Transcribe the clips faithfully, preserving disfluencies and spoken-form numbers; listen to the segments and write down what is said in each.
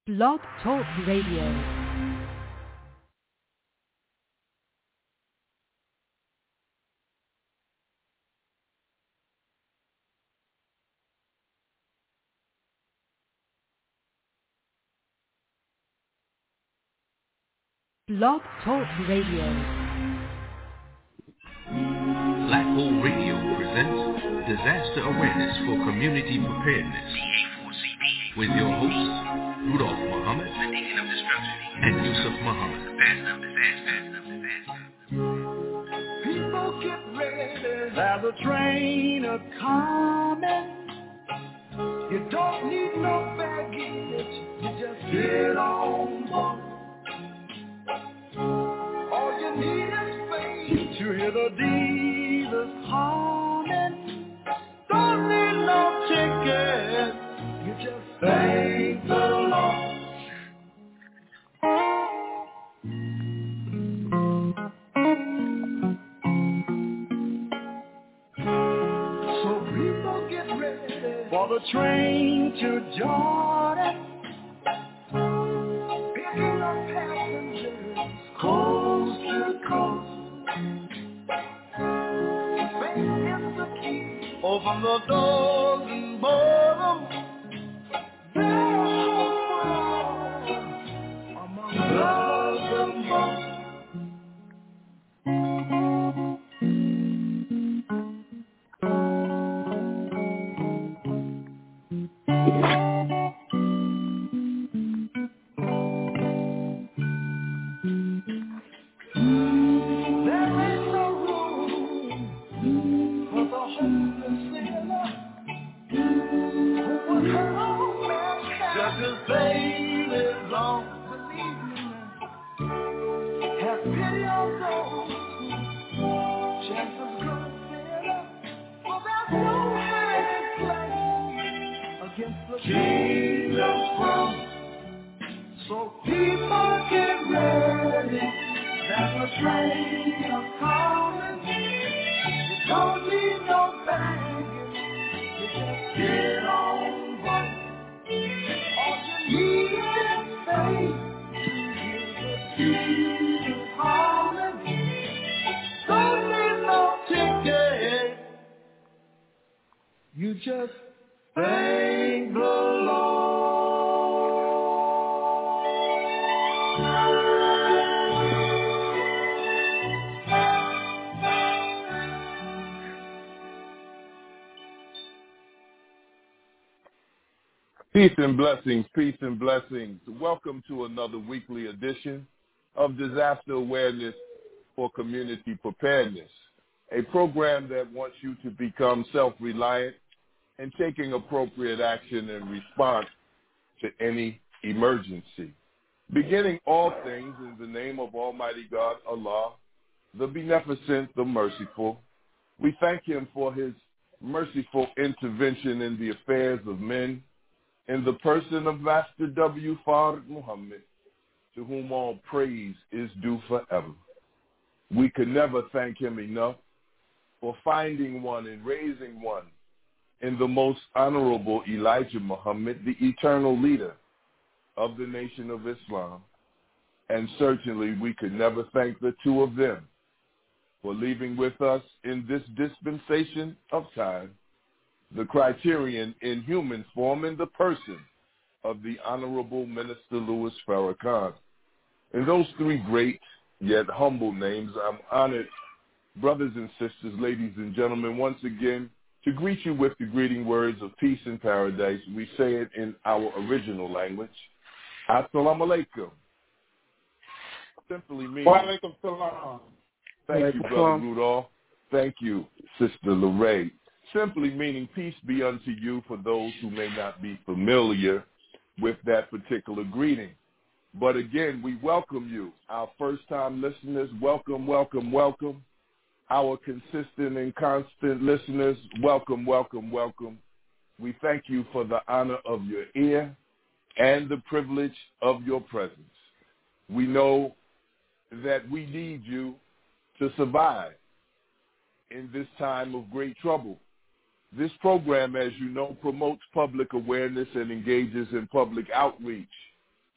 Blog Talk Radio. Blog Talk Radio. Black Hole Radio presents Disaster Awareness for Community Preparedness with your hosts, Rudolph Muhammad and Yusuf Muhammad. People get ready, there's a train a-coming. You don't need no baggage, you just get on board. All you need is faith to hear the Jesus humming. Don't need no ticket, you just thank the Lord. So people get ready for the train to Jordan. Picking up passengers coast to coast. Faith is the key. Open the doors and board them. There's hope among love and most. You just thank the Lord. Peace and blessings, peace and blessings. Welcome to another weekly edition of Disaster Awareness for Community Preparedness, a program that wants you to become self-reliant and taking appropriate action in response to any emergency. Beginning all things in the name of Almighty God, Allah, the Beneficent, the Merciful, we thank him for his merciful intervention in the affairs of men, in the person of Master W. Fard Muhammad, to whom all praise is due forever. We could never thank him enough for finding one and raising one in the most honorable Elijah Muhammad, the eternal leader of the Nation of Islam. And certainly we could never thank the two of them for leaving with us in this dispensation of time the criterion in human form in the person of the Honorable Minister Louis Farrakhan. In those three great yet humble names, I'm honored, brothers and sisters, ladies and gentlemen, once again, to greet you with the greeting words of peace and paradise. We say it in our original language. Assalamu alaikum. Simply meaning. Wa alaikum salam. Thank you, Brother Rudolph. Thank you, Sister Lorraine. Simply meaning peace be unto you for those who may not be familiar with that particular greeting. But again, we welcome you. Our first-time listeners, welcome, welcome, welcome. Our consistent and constant listeners, welcome, welcome, welcome. We thank you for the honor of your ear and the privilege of your presence. We know that we need you to survive in this time of great trouble. This program, as you know, promotes public awareness and engages in public outreach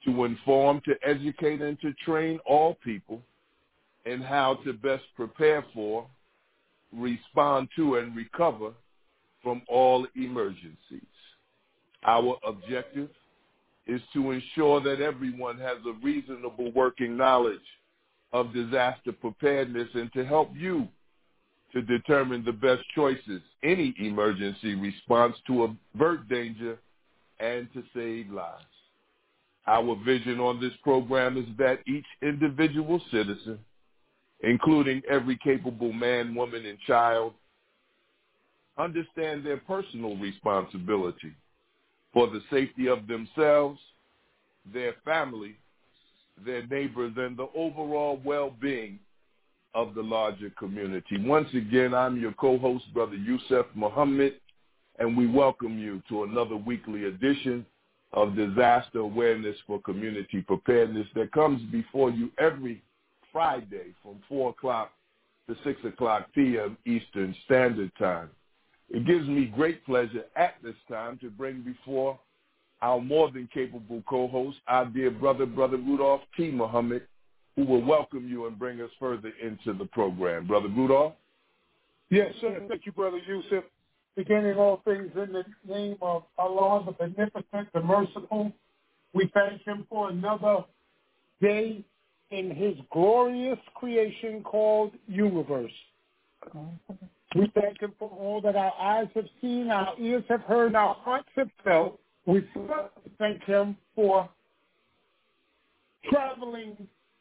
to inform, to educate, and to train all people in how to best prepare for, respond to, and recover from all emergencies. Our objective is to ensure that everyone has a reasonable working knowledge of disaster preparedness and to help you to determine the best choices, any emergency response to avert danger and to save lives. Our vision on this program is that each individual citizen, including every capable man, woman, and child, understand their personal responsibility for the safety of themselves, their family, their neighbors, and the overall well-being of the larger community. Once again, I'm your co-host, Brother Yusef Muhammad, and we welcome you to another weekly edition of Disaster Awareness for Community Preparedness that comes before you every Friday from four o'clock to six o'clock p.m. Eastern Standard Time. It gives me great pleasure at this time to bring before our more than capable co-host, our dear brother, Brother Rudolph T. Muhammad, who will welcome you and bring us further into the program. Brother Rudolph? Yes, sir. Thank you, Brother Yusuf. Beginning all things in the name of Allah, the Beneficent, the Merciful, we thank him for another day in his glorious creation called universe. We thank him for all that our eyes have seen, our ears have heard, our hearts have felt. We thank him for traveling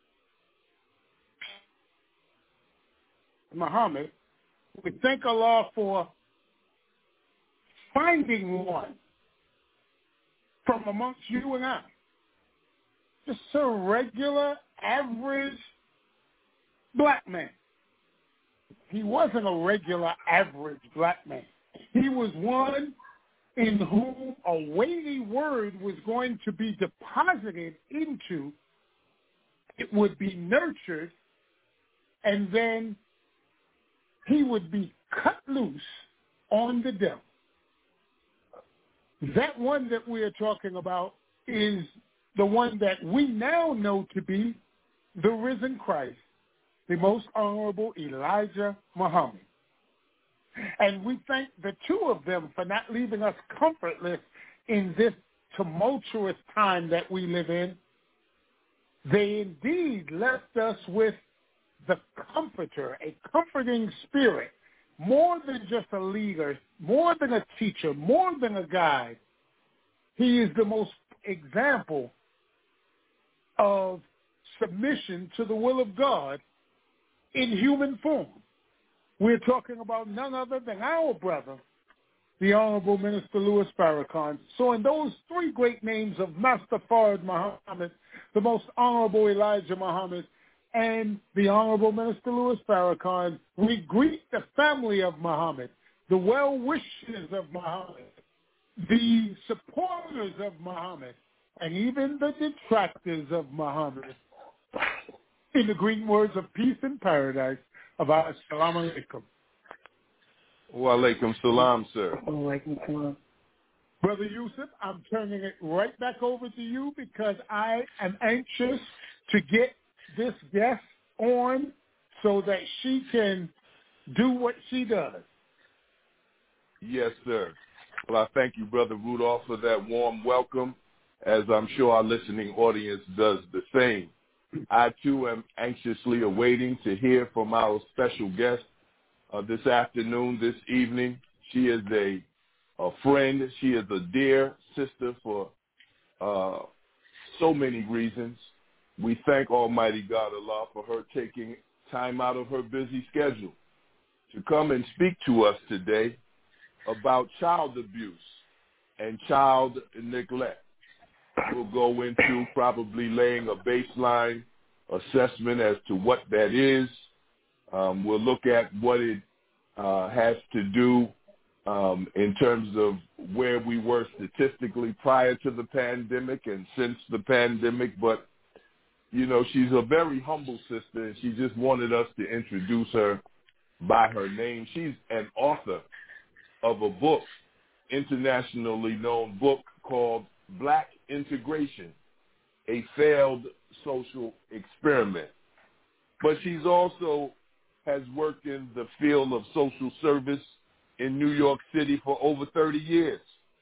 Muhammad. We thank Allah for finding one from amongst you and I. Just a regular, average black man. He wasn't a regular, average black man. He was one in whom a weighty word was going to be deposited into. It would be nurtured, and then he would be cut loose on the devil. That one that we are talking about is the one that we now know to be the risen Christ, the most honorable Elijah Muhammad. And we thank the two of them for not leaving us comfortless in this tumultuous time that we live in. They indeed left us with the comforter, a comforting spirit, more than just a leader, more than a teacher, more than a guide. He is the most example of submission to the will of God in human form. We're talking about none other than our brother, the Honorable Minister Louis Farrakhan. So in those three great names of Master Fard Muhammad, the most honorable Elijah Muhammad, and the Honorable Minister Louis Farrakhan, we greet the family of Muhammad, the well-wishers of Muhammad, the supporters of Muhammad, and even the detractors of Muhammad. In the Greek words of peace and paradise, of our Assalamu alaikum. Wa alaikum salam, sir. Wa alaikum salam. Brother Yusuf, I'm turning it right back over to you because I am anxious to get this guest on so that she can do what she does. Yes, sir. Well, I thank you, Brother Rudolph, for that warm welcome, as I'm sure our listening audience does the same. I, too, am anxiously awaiting to hear from our special guest uh, this afternoon, this evening. She is a, a friend. She is a dear sister for uh, so many reasons. We thank Almighty God Allah for her taking time out of her busy schedule to come and speak to us today about child abuse and child neglect. We'll go into probably laying a baseline assessment as to what that is. Um, we'll look at what it uh, has to do um, in terms of where we were statistically prior to the pandemic and since the pandemic. But, you know, she's a very humble sister, and she just wanted us to introduce her by her name. She's an author of a book, internationally known book called Black Integration, a failed social experiment. But she's also has worked in the field of social service in New York City for over thirty years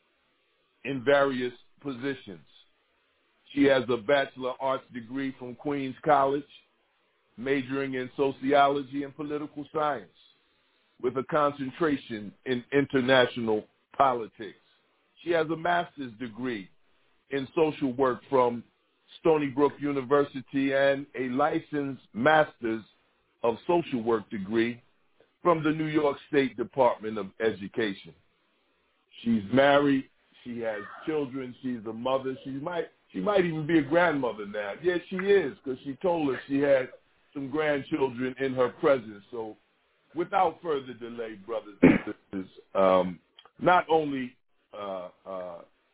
in various positions. She has a Bachelor of Arts degree from Queens College, majoring in sociology and political science, with a concentration in international politics. She has a master's degree in social work from Stony Brook University and a licensed master's of social work degree from the New York State Department of Education. She's married. She has children. She's a mother. She might she might even be a grandmother now. Yes, she is, because she told us she had some grandchildren in her presence. So without further delay, brothers and sisters, um, not only uh, uh,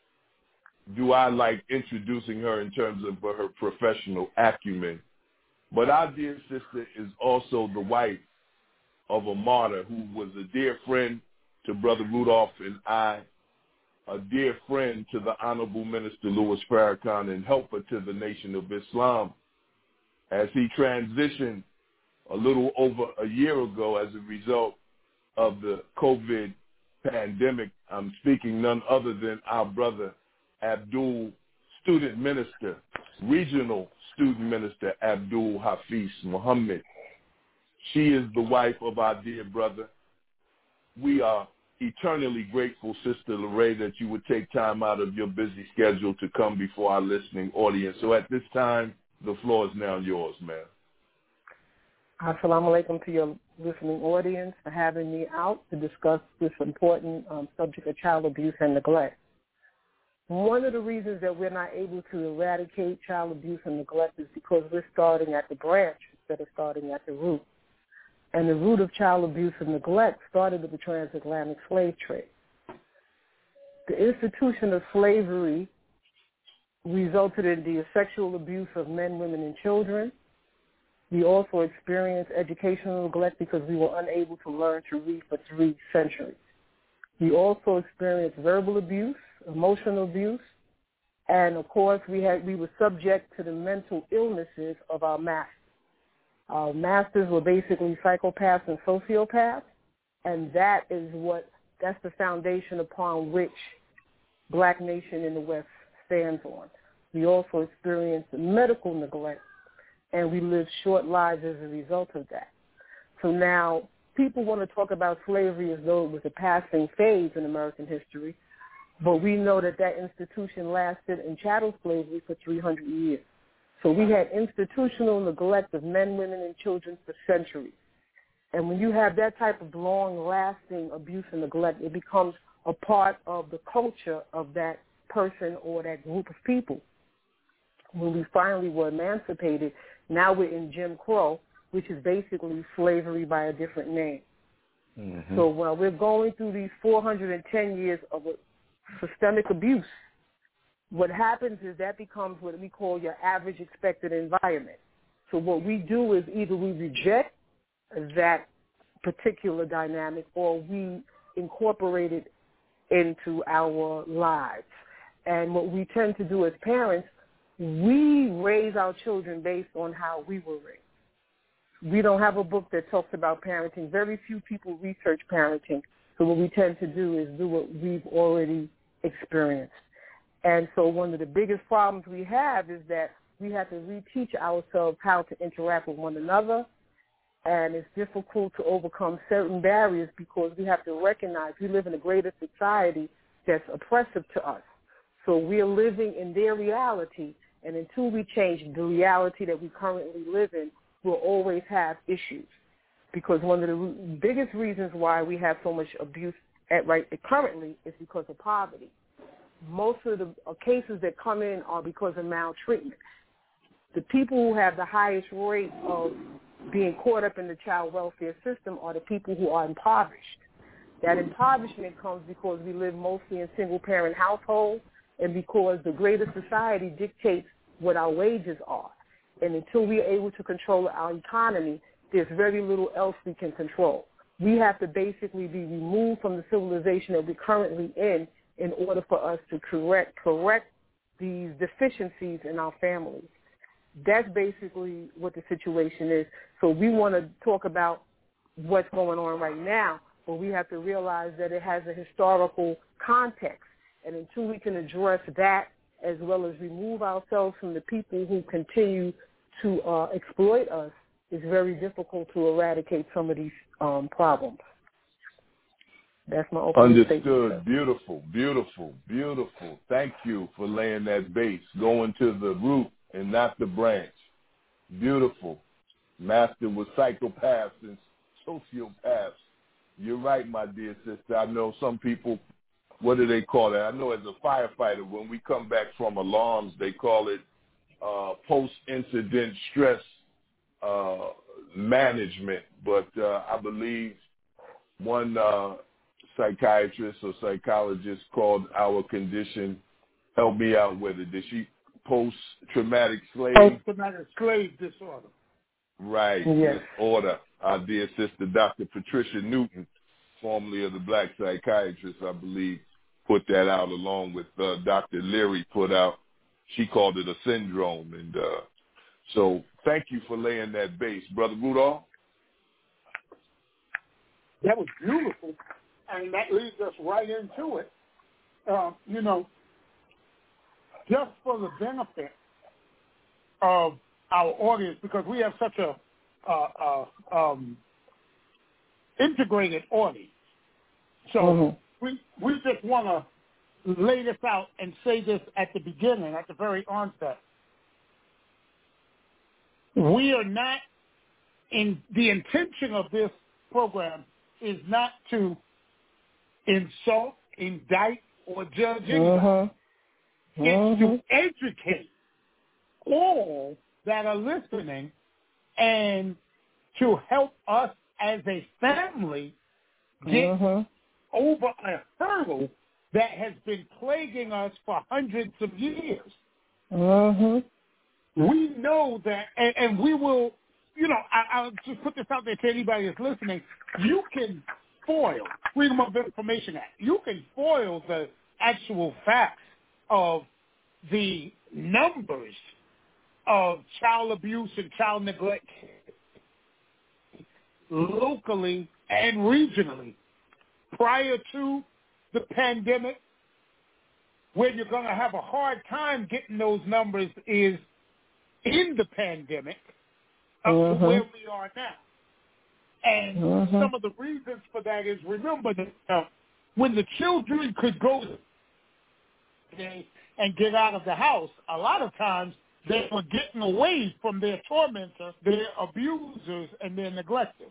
do I like introducing her in terms of her professional acumen, but our dear sister is also the wife of a martyr who was a dear friend to Brother Rudolph and I, a dear friend to the Honorable Minister Louis Farrakhan, and helper to the Nation of Islam as he transitioned a little over a year ago as a result of the COVID pandemic. I'm speaking none other than our brother Abdul, student minister, regional student minister Abdul Hafiz Muhammad. She is the wife of our dear brother. We are eternally grateful, Sister Lorraine, that you would take time out of your busy schedule to come before our listening audience. So at this time, the floor is now yours, ma'am. Assalamu alaikum to your listening audience for having me out to discuss this important um, subject of child abuse and neglect. One of the reasons that we're not able to eradicate child abuse and neglect is because we're starting at the branch instead of starting at the root. And the root of child abuse and neglect started with the transatlantic slave trade. The institution of slavery resulted in the sexual abuse of men, women, and children. We also experienced educational neglect because we were unable to learn to read for three centuries. We also experienced verbal abuse, emotional abuse, and of course we had we were subject to the mental illnesses of our masters. Our masters were basically psychopaths and sociopaths, and that is what that's the foundation upon which Black Nation in the West stands on. We also experienced medical neglect, and we lived short lives as a result of that. So now people want to talk about slavery as though it was a passing phase in American history, but we know that that institution lasted in chattel slavery for three hundred years. So we had institutional neglect of men, women, and children for centuries. And when you have that type of long-lasting abuse and neglect, it becomes a part of the culture of that person or that group of people. When we finally were emancipated, now we're in Jim Crow, which is basically slavery by a different name. Mm-hmm. So while we're going through these four hundred ten years of systemic abuse, what happens is that becomes what we call your average expected environment. So what we do is either we reject that particular dynamic or we incorporate it into our lives. And what we tend to do as parents, we raise our children based on how we were raised. We don't have a book that talks about parenting. Very few people research parenting. So what we tend to do is do what we've already experienced. And so one of the biggest problems we have is that we have to reteach ourselves how to interact with one another, and it's difficult to overcome certain barriers because we have to recognize we live in a greater society that's oppressive to us. So we're living in their reality, and until we change the reality that we currently live in, we'll always have issues. Because one of the biggest reasons why we have so much abuse at right currently is because of poverty. Most of the cases that come in are because of maltreatment. The people who have the highest rate of being caught up in the child welfare system are the people who are impoverished. That impoverishment comes because we live mostly in single-parent households and because the greater society dictates what our wages are. And until we are able to control our economy, there's very little else we can control. We have to basically be removed from the civilization that we're currently in in order for us to correct correct these deficiencies in our families. That's basically what the situation is. So we want to talk about what's going on right now, but we have to realize that it has a historical context. And until we can address that, as well as remove ourselves from the people who continue to uh, exploit us, it's very difficult to eradicate some of these um, problems. That's my opening Understood. statement. Beautiful, beautiful, beautiful. Thank you for laying that base, going to the root and not the branch. Beautiful. Master with psychopaths and sociopaths. You're right, my dear sister. I know some people, what do they call it? I know as a firefighter, when we come back from alarms, they call it uh, post-incident stress uh, management. But uh, I believe one uh, psychiatrist or psychologist called our condition, help me out with it, did she post-traumatic slave? Post-traumatic slave disorder. Right, Yes. disorder. Our dear sister, Doctor Patricia Newton, formerly of the Black Psychiatrist, I believe, put that out along with uh, Doctor Leary put out. She called it a syndrome. And uh, so thank you for laying that base. Brother Rudolph? That was beautiful, and that leads us right into it. Uh, you know, just for the benefit of our audience, because we have such a uh, uh, um, integrated audience. So mm-hmm. we we just want to lay this out and say this at the beginning, at the very onset. We are not, in the intention of this program is not to insult, indict, or judge anyone. Mm-hmm. It's mm-hmm. to educate all that are listening and to help us as a family get mm-hmm. over a hurdle that has been plaguing us for hundreds of years. Mm-hmm. We know that, and, and we will, you know, I, I'll just put this out there to anybody that's listening. You can foil, Freedom of Information Act, you can foil the actual facts of the numbers of child abuse and child neglect locally and regionally. Prior to the pandemic, where you're going to have a hard time getting those numbers is in the pandemic up mm-hmm. to where we are now. And mm-hmm. some of the reasons for that is, remember, that uh, when the children could go and get out of the house, a lot of times they were getting away from their tormentors, their abusers, and their neglectors.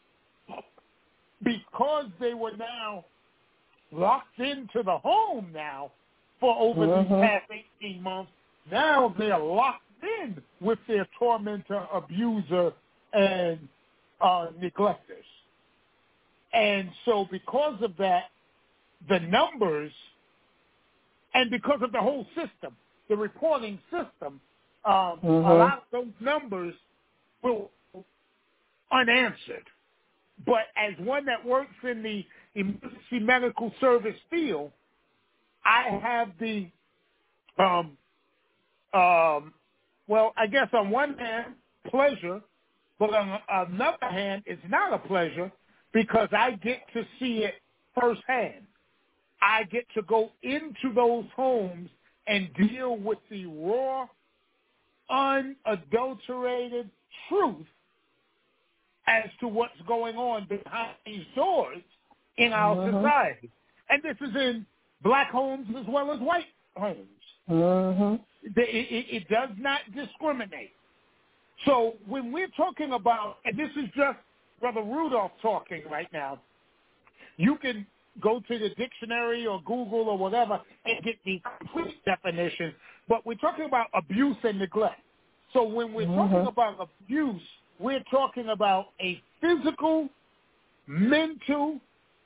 Because they were now locked into the home now for over mm-hmm. these past eighteen months, now they're locked in with their tormentor, abuser, and uh, neglectors. And so because of that, the numbers, and because of the whole system, the reporting system, um, mm-hmm. a lot of those numbers were unanswered. But as one that works in the emergency medical service field, I have the, um, um, well, I guess on one hand, pleasure, but on another hand, it's not a pleasure because I get to see it firsthand. I get to go into those homes and deal with the raw, unadulterated truth as to what's going on behind these doors in our mm-hmm. society. And this is in black homes as well as white homes. Mm-hmm. It, it, it does not discriminate. So when we're talking about, and this is just Brother Rudolph talking right now, you can go to the dictionary or Google or whatever and get the complete definition, but we're talking about abuse and neglect. So when we're mm-hmm. talking about abuse, we're talking about a physical, mental,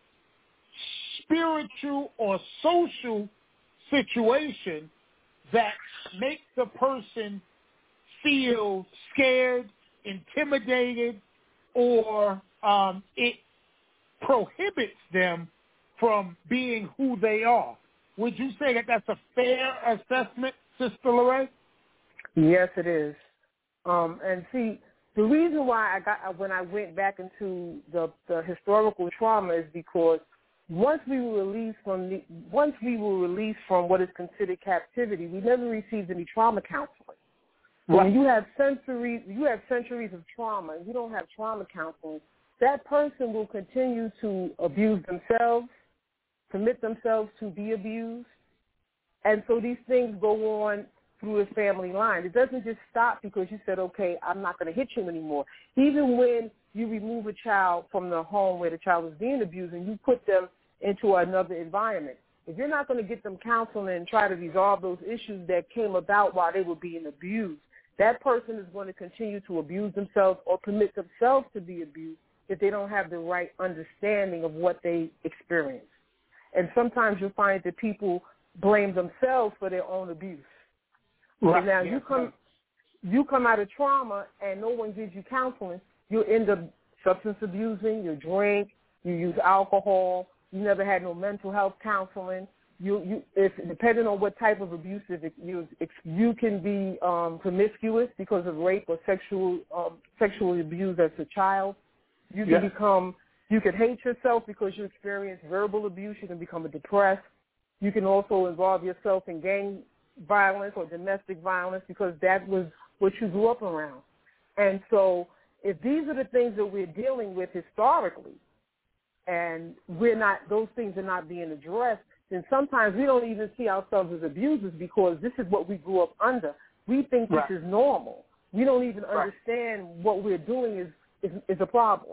spiritual, or social situation that makes the person feel scared, intimidated, or um, it prohibits them from being who they are. Would you say that that's a fair assessment Sister Lorraine? Yes, it is. Um, and see, the reason why I got when I went back into the, the historical trauma is because once we were released from the once we were released from what is considered captivity, we never received any trauma counseling. Right. When you have centuries, you have centuries of trauma, and you don't have trauma counseling, that person will continue to abuse themselves, permit themselves to be abused, and so these things go on through the family line. It doesn't just stop because you said, okay, I'm not going to hit you anymore. Even when you remove a child from the home where the child was being abused and you put them into another environment, if you're not going to get them counseling and try to resolve those issues that came about while they were being abused, that person is going to continue to abuse themselves or permit themselves to be abused if they don't have the right understanding of what they experience. And sometimes you'll find that people blame themselves for their own abuse. Right. So now yeah. you come you come out of trauma and no one gives you counseling, you end up substance abusing, you drink, you use alcohol, you never had no mental health counseling. You you if depending on what type of abuse, if you you can be um, promiscuous because of rape or sexual um, sexually abused as a child. You can yeah. become you can hate yourself because you experience verbal abuse. You can become depressed. You can also involve yourself in gang violence or domestic violence because that was what you grew up around. And so if these are the things that we're dealing with historically and we're not, those things are not being addressed, then sometimes we don't even see ourselves as abusers because this is what we grew up under. We think right. this is normal. We don't even right. understand what we're doing is, is, is a problem.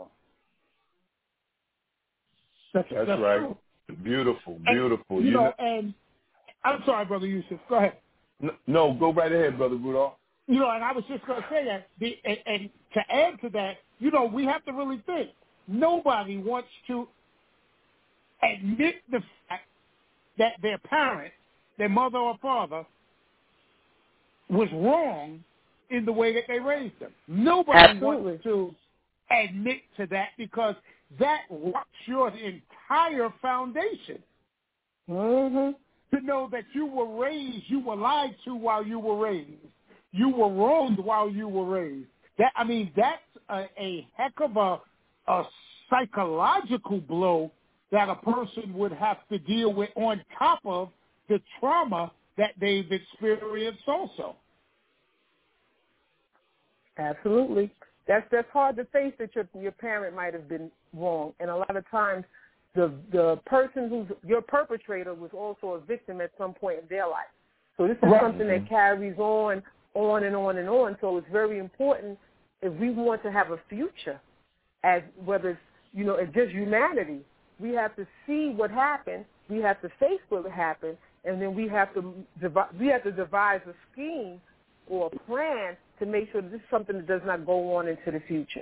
That's, that's, that's right. True. Beautiful, beautiful. And, you, you know, know, and I'm sorry, Brother Yusuf. Go ahead. No, no, go right ahead, Brother Rudolph. You know, and I was just going to say that, the, and, and to add to that, you know, we have to really think. Nobody wants to admit the fact that their parent, their mother or father, was wrong in the way that they raised them. Nobody Absolutely. wants to admit to that because that rocks your entire foundation. Mm-hmm. To know that you were raised, you were lied to while you were raised. You were wronged while you were raised. That I mean, that's a, a heck of a, a psychological blow that a person would have to deal with on top of the trauma that they've experienced also. Absolutely. That's that's hard to face that your your parent might have been wrong. And a lot of times the the person who's your perpetrator was also a victim at some point in their life. So this is right. something that carries on, on and on and on. So it's very important if we want to have a future, as whether it's, you know, it's just humanity, we have to see what happened, we have to face what happened, and then we have to we have to devise a scheme or a plan to make sure that this is something that does not go on into the future.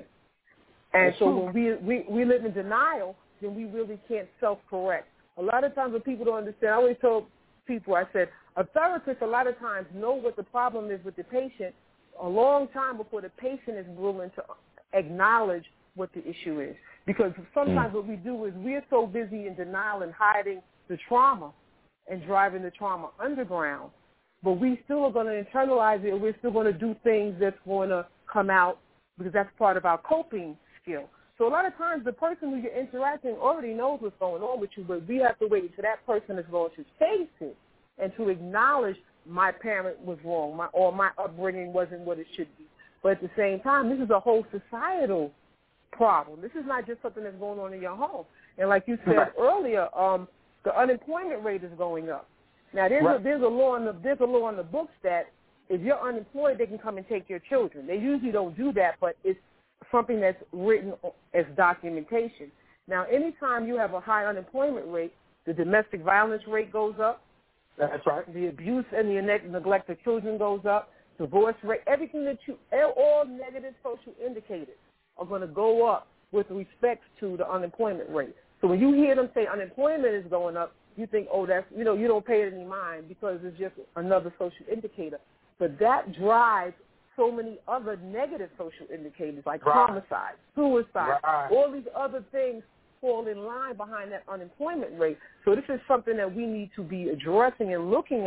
And That's so true. when we, we we live in denial, then we really can't self-correct. A lot of times when people don't understand, I always tell people, I said, a therapist a lot of times know what the problem is with the patient a long time before the patient is willing to acknowledge what the issue is. Because sometimes mm. what we do is we're so busy in denial and hiding the trauma and driving the trauma underground, but we still are going to internalize it, and we're still going to do things that's going to come out because that's part of our coping skill. So a lot of times the person who you're interacting already knows what's going on with you, but we have to wait until that person is going to face it and to acknowledge my parent was wrong, my, or my upbringing wasn't what it should be. But at the same time, this is a whole societal problem. This is not just something that's going on in your home. And like you said right. earlier, um, the unemployment rate is going up. Now, there's, right. a, there's, a law in the, there's a law in the books that if you're unemployed, they can come and take your children. They usually don't do that, but it's something that's written as documentation. Now, anytime you have a high unemployment rate, the domestic violence rate goes up. That's right. The abuse and the neglect of children goes up. Divorce rate, everything that you, all negative social indicators are going to go up with respect to the unemployment rate. So when you hear them say unemployment is going up, you think, oh, that's, you know, you don't pay it any mind because it's just another social indicator. But that drives so many other negative social indicators like right. homicide, suicide, right. all these other things fall in line behind that unemployment rate. So this is something that we need to be addressing and looking at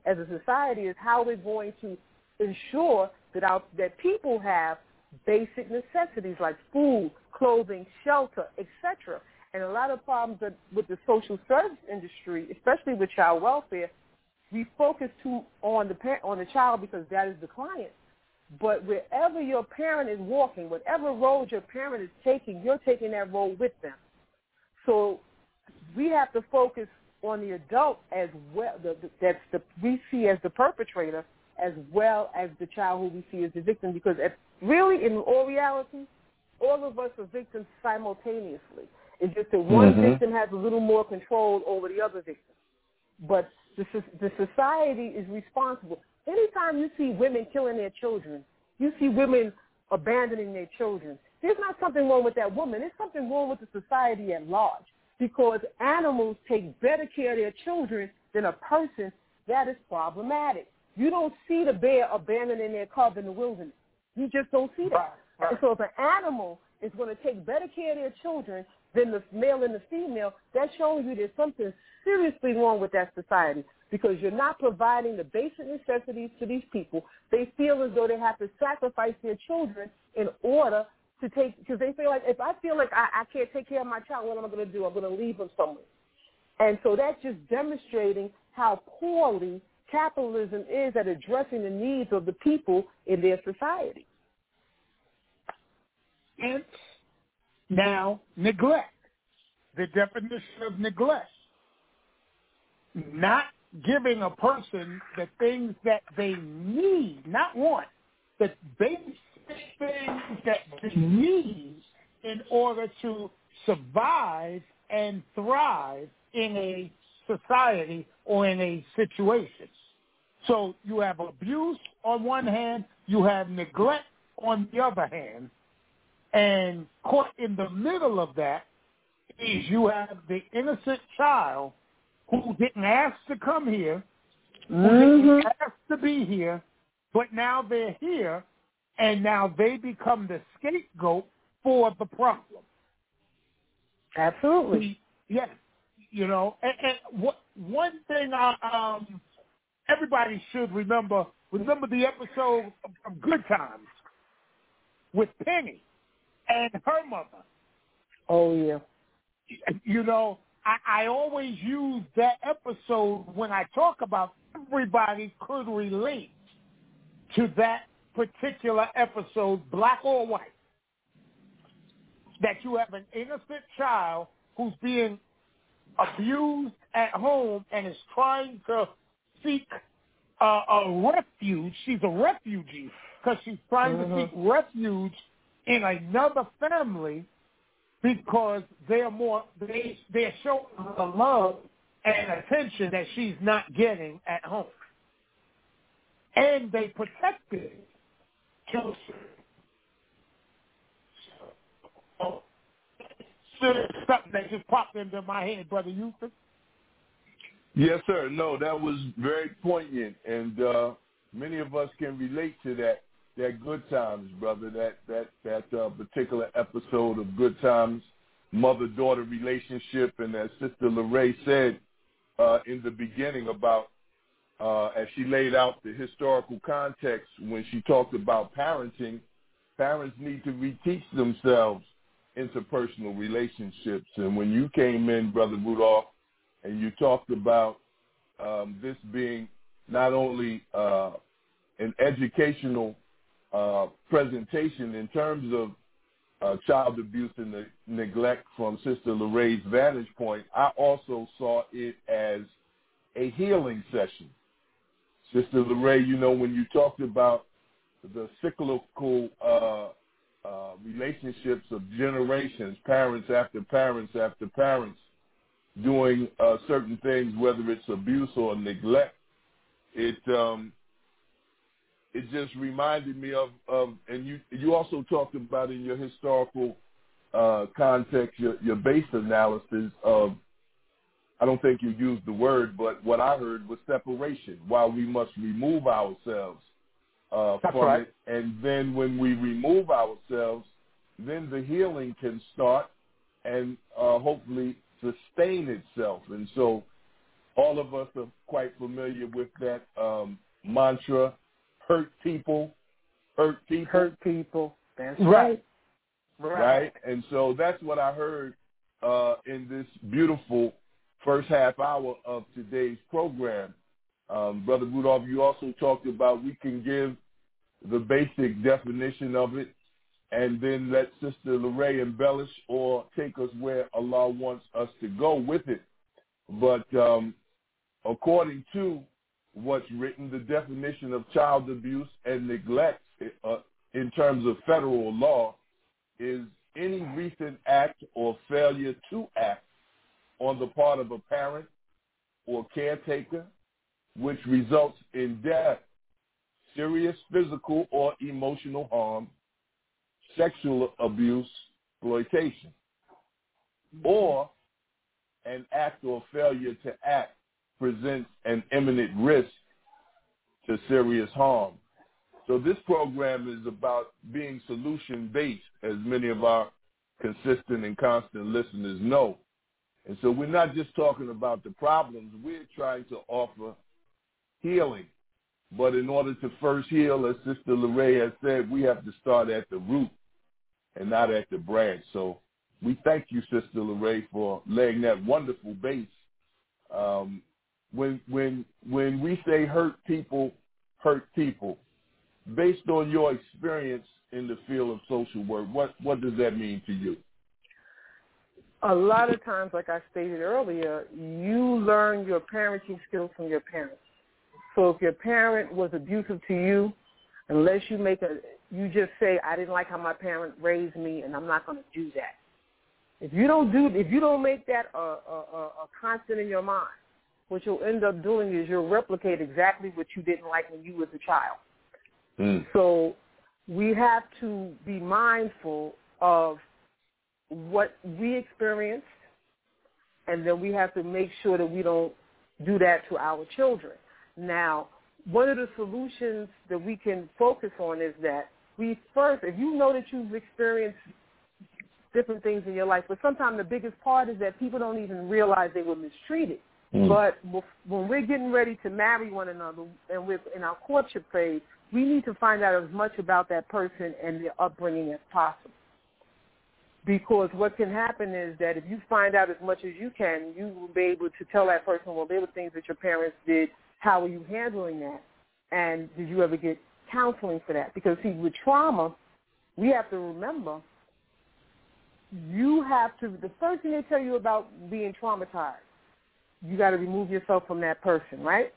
as a society is how we're going to ensure that our, that people have basic necessities like food, clothing, shelter, et cetera. And a lot of problems that, with the social service industry, especially with child welfare, we focus too on the parent, on the child because that is the client. But wherever your parent is walking, whatever road your parent is taking, you're taking that road with them. So we have to focus on the adult as well, the, the, that's the, we see as the perpetrator, as well as the child who we see as the victim, because at, really, in all reality, all of us are victims simultaneously. It's just that one mm-hmm. victim has a little more control over the other victim. But the, the society is responsible. Anytime you see women killing their children, you see women abandoning their children, there's not something wrong with that woman. There's something wrong with the society at large, because animals take better care of their children than a person. That is problematic. You don't see the bear abandoning their cub in the wilderness. You just don't see that. Right, right. And so if an animal is going to take better care of their children than the male and the female, that shows you there's something seriously wrong with that society, because you're not providing the basic necessities to these people. They feel as though they have to sacrifice their children in order to take, because they feel like, if I feel like I, I can't take care of my child, what am I going to do? I'm going to leave them somewhere. And so that's just demonstrating how poorly capitalism is at addressing the needs of the people in their society. Hence, now, neglect. The definition of neglect. Not giving a person the things that they need, not want, the basic things that they need in order to survive and thrive in a society or in a situation. So you have abuse on one hand, you have neglect on the other hand, and caught in the middle of that is you have the innocent child who didn't ask to come here, who mm-hmm. didn't ask to be here, but now they're here, and now they become the scapegoat for the problem. Absolutely. Yes. You know, and, and what, one thing I, um, everybody should remember, remember the episode of Good Times with Penny and her mother. Oh, yeah. You know, I, I always use that episode when I talk about everybody could relate to that particular episode, black or white. That you have an innocent child who's being abused at home and is trying to seek uh, a refuge. She's a refugee because she's trying mm-hmm. to seek refuge in another family because they're more they they're showing the love and attention that she's not getting at home, and they protected children. So, something that just popped into my head, Brother Houston. Yes, sir. No, that was very poignant, and uh, many of us can relate to that. That Good Times, brother. That that that uh, particular episode of Good Times, mother-daughter relationship, and as Sister LaRae said uh, in the beginning about uh, as she laid out the historical context when she talked about parenting, parents need to reteach themselves interpersonal relationships. And when you came in, Brother Rudolph, and you talked about um, this being not only uh, an educational uh, presentation in terms of uh, child abuse and the neglect from Sister LaRae's vantage point, I also saw it as a healing session. Sister LaRae, you know, when you talked about the cyclical uh, uh, relationships of generations, parents after parents after parents, doing uh, certain things, whether it's abuse or neglect, it um, it just reminded me of, of and you you also talked about in your historical uh, context, your, your base analysis of, I don't think you used the word, but what I heard was separation, while we must remove ourselves uh, from right. it. And then when we remove ourselves, then the healing can start and uh, hopefully sustain itself. And so all of us are quite familiar with that um, mantra, hurt people, hurt people. Hurt people. That's Right. right. Right. right? And so that's what I heard uh, in this beautiful first half hour of today's program. Um, Brother Rudolph, you also talked about we can give the basic definition of it and then let Sister Lorraine embellish or take us where Allah wants us to go with it. But um, according to what's written, the definition of child abuse and neglect uh, in terms of federal law is any recent act or failure to act on the part of a parent or caretaker which results in death, serious physical or emotional harm, sexual abuse, exploitation, or an act or failure to act presents an imminent risk to serious harm. So this program is about being solution-based, as many of our consistent and constant listeners know. And so we're not just talking about the problems, we're trying to offer healing. But in order to first heal, as Sister Lorraine has said, we have to start at the root and not at the branch. So we thank you, Sister Lorraine, for laying that wonderful base. Um, when when when we say hurt people, hurt people, based on your experience in the field of social work, what, what does that mean to you? A lot of times, like I stated earlier, you learn your parenting skills from your parents. So if your parent was abusive to you, unless you make a, you just say, I didn't like how my parent raised me, and I'm not going to do that. If you don't do, if you don't make that a, a, a constant in your mind, what you'll end up doing is you'll replicate exactly what you didn't like when you was a child. Mm. So we have to be mindful of what we experienced, and then we have to make sure that we don't do that to our children. Now, one of the solutions that we can focus on is that we first, if you know that you've experienced different things in your life, but sometimes the biggest part is that people don't even realize they were mistreated. Mm. But when we're getting ready to marry one another and we're in our courtship phase, we need to find out as much about that person and their upbringing as possible. Because what can happen is that if you find out as much as you can, you will be able to tell that person, well, there were things that your parents did. How are you handling that? And did you ever get counseling for that? Because, see, with trauma, we have to remember, you have to, the first thing they tell you about being traumatized, you got to remove yourself from that person, right?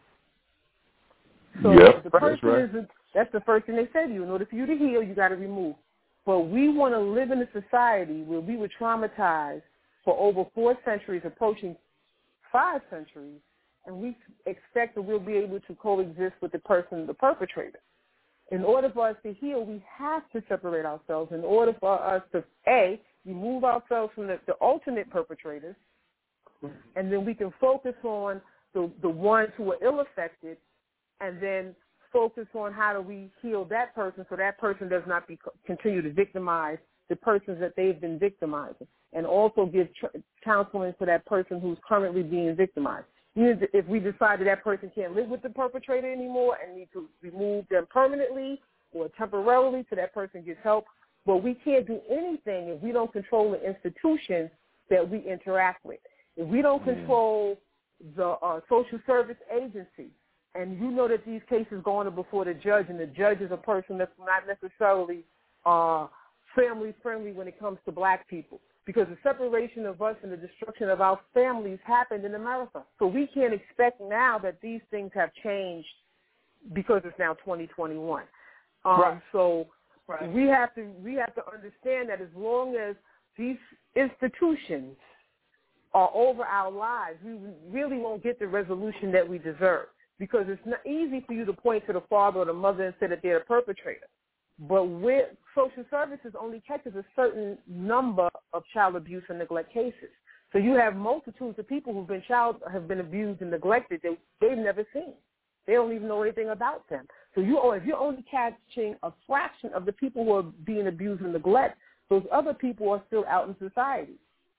So yep, the person that's right. isn't, that's the first thing they say to you. In order for you to heal, you got to remove. But we want to live in a society where we were traumatized for over four centuries, approaching five centuries, and we expect that we'll be able to coexist with the person, the perpetrator. In order for us to heal, we have to separate ourselves. In order for us to, A, remove ourselves from the, the alternate perpetrators, and then we can focus on the, the ones who are ill-affected, and then focus on how do we heal that person so that person does not be, continue to victimize the persons that they've been victimizing, and also give tr- counseling to that person who's currently being victimized. If we decide that that person can't live with the perpetrator anymore and need to remove them permanently or temporarily so that person gets help, but we can't do anything if we don't control the institutions that we interact with. If we don't control the uh, social service agency, and you know that these cases go on before the judge, and the judge is a person that's not necessarily uh, family-friendly when it comes to black people, because the separation of us and the destruction of our families happened in America. So we can't expect now that these things have changed because it's now twenty twenty-one. Um, right. So right. we have to we have to understand that as long as these institutions are over our lives, we really won't get the resolution that we deserve. Because it's not easy for you to point to the father or the mother and say that they're the perpetrator. But with social services only catches a certain number of child abuse and neglect cases. So you have multitudes of people who've been child have been abused and neglected that they've never seen. They don't even know anything about them. So you, if you're only catching a fraction of the people who are being abused and neglected, those other people are still out in society.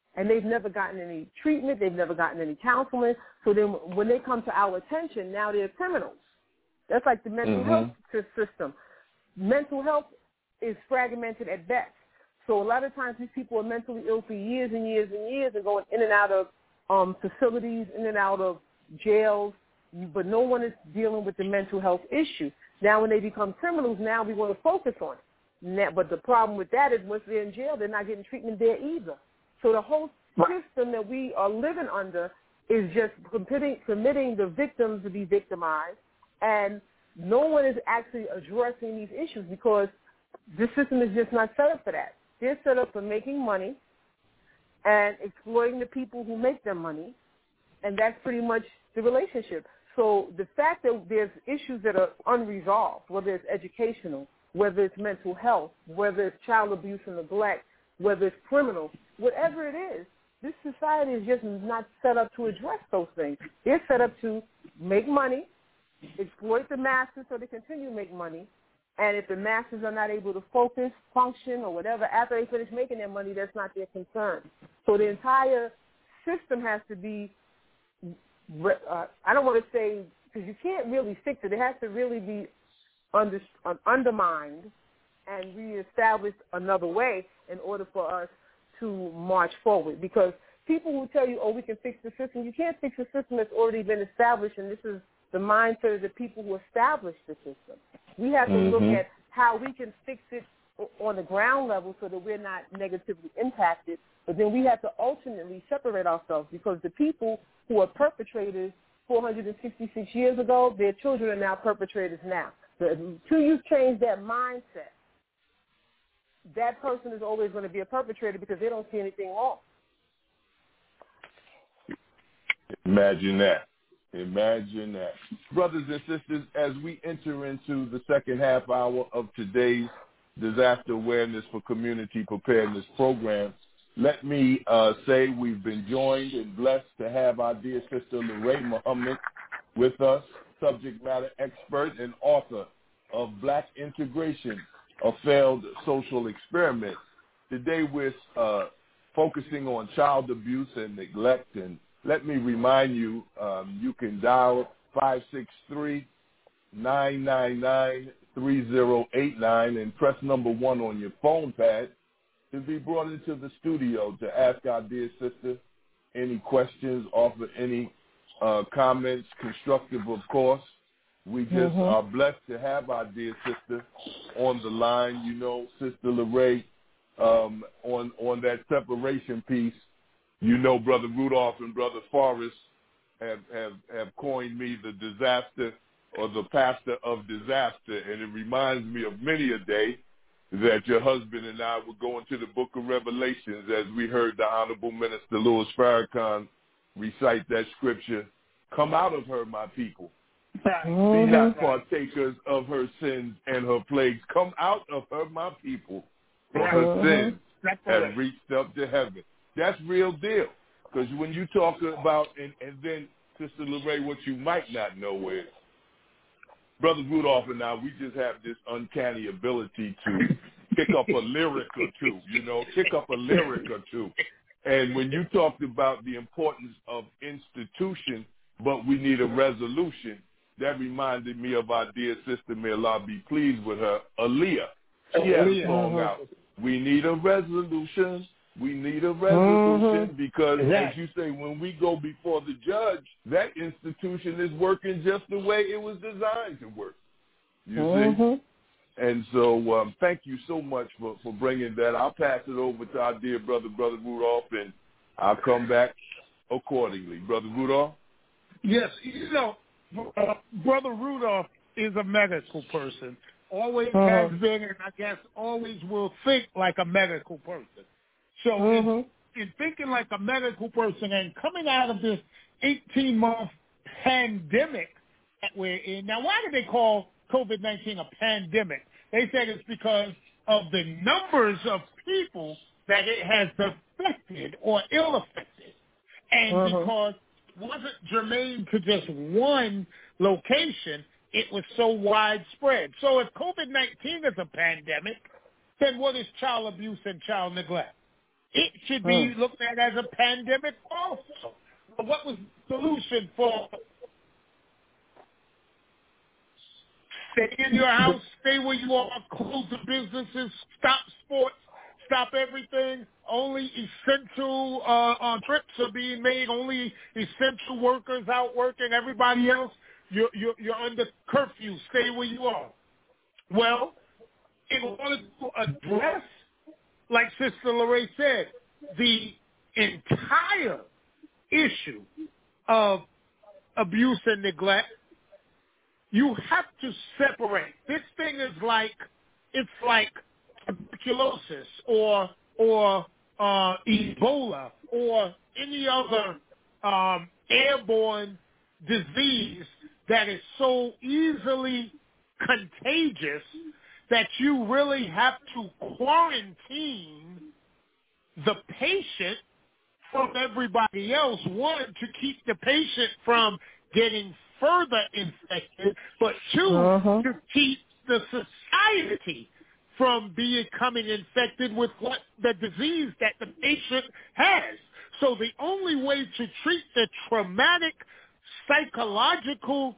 and they've never gotten any treatment, they've never gotten any counseling. So then when they come to our attention, now they're criminals. That's like the mental Mm-hmm. health system. Mental health is fragmented at best. So a lot of times these people are mentally ill for years and years and years and going in and out of um, facilities, in and out of jails, but no one is dealing with the mental health issue. Now when they become criminals, now we want to focus on it. Now, but the problem with that is once they're in jail, they're not getting treatment there either. So the whole system that we are living under is just permitting, permitting the victims to be victimized, and no one is actually addressing these issues because this system is just not set up for that. They're set up for making money and exploiting the people who make them money, and that's pretty much the relationship. So the fact that there's issues that are unresolved, whether it's educational, whether it's mental health, whether it's child abuse and neglect, whether it's criminal, whatever it is, this society is just not set up to address those things. They're set up to make money, exploit the masses so they continue to make money, and if the masses are not able to focus, function, or whatever, after they finish making their money, that's not their concern. So the entire system has to be, uh, I don't want to say, because you can't really fix it. It has to really be under, uh, undermined and reestablished another way in order for us to march forward. Because people who tell you, oh, we can fix the system, you can't fix a system that's already been established, and this is the mindset of the people who established the system. We have to Mm-hmm. look at how we can fix it on the ground level so that we're not negatively impacted, but then we have to ultimately separate ourselves because the people who are perpetrators four hundred sixty-six years ago, their children are now perpetrators now. So until you change that mindset, that person is always going to be a perpetrator because they don't see anything wrong. Imagine that. Imagine that. Brothers and sisters, as we enter into the second half hour of today's Disaster Awareness for Community Preparedness program, let me uh, say we've been joined and blessed to have our dear sister Lorraine Muhammad with us, subject matter expert and author of Black Integration, a Failed Social Experiment. Today we're uh, focusing on child abuse and neglect, and let me remind you, um, you can dial five six three, nine nine nine, three zero eight nine and press number one on your phone pad to be brought into the studio to ask our dear sister any questions, offer any uh, comments, constructive, of course. We just mm-hmm. are blessed to have our dear sister on the line. You know, Sister Lorraine, um, on, on that separation piece, you know, Brother Rudolph and Brother Forrest have, have, have coined me the disaster or the pastor of disaster, and it reminds me of many a day that your husband and I were going to the book of Revelations as we heard the Honorable Minister Louis Farrakhan recite that scripture, "Come out of her, my people. Mm-hmm. Be not partakers of her sins and her plagues. Come out of her, my people, for her Mm-hmm. sins That's have right. reached up to heaven." That's real deal. Because when you talk about, and, and then, Sister Lorraine, what you might not know is, Brother Rudolph and I, we just have this uncanny ability to pick up a lyric or two, you know, pick up a lyric or two. And when you talked about the importance of institution, but we need a resolution, that reminded me of our dear sister, may Allah be pleased with her, Aaliyah. She had a song out. We need a resolution. We need a resolution mm-hmm. because, as you say, when we go before the judge, that institution is working just the way it was designed to work. You mm-hmm. see? And so um, thank you so much for, for bringing that. I'll pass it over to our dear brother, Brother Rudolph, and I'll come back accordingly. Brother Rudolph? Yes, you know, uh, Brother Rudolph is a medical person. Always uh-huh. has been, and I guess always will think like a medical person. So mm-hmm. in, in thinking like a medical person and coming out of this eighteen-month pandemic that we're in, now why do they call COVID nineteen a pandemic? They said it's because of the numbers of people that it has affected or ill-affected, and mm-hmm. because it wasn't germane to just one location, it was so widespread. So if COVID nineteen is a pandemic, then what is child abuse and child neglect? it should be hmm. looked at as a pandemic also. But what was the solution for stay in your house, stay where you are, close the businesses, stop sports, stop everything, only essential uh, uh, trips are being made, only essential workers out working, everybody else, you're, you're, you're under curfew, stay where you are. Well, in order to address, like Sister Lorraine said, the entire issue of abuse and neglect, you have to separate. This thing is like, it's like tuberculosis or or uh, Ebola or any other um, airborne disease that is so easily contagious that you really have to quarantine the patient from everybody else. One, to keep the patient from getting further infected, but two, Uh-huh. to keep the society from becoming infected with what the disease that the patient has. So the only way to treat the traumatic psychological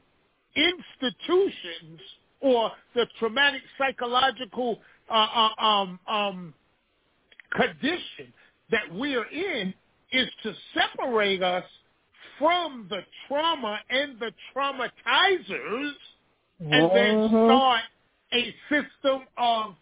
institutions or the traumatic psychological uh, uh, um, um, condition that we're in is to separate us from the trauma and the traumatizers and then Uh-huh. start a system of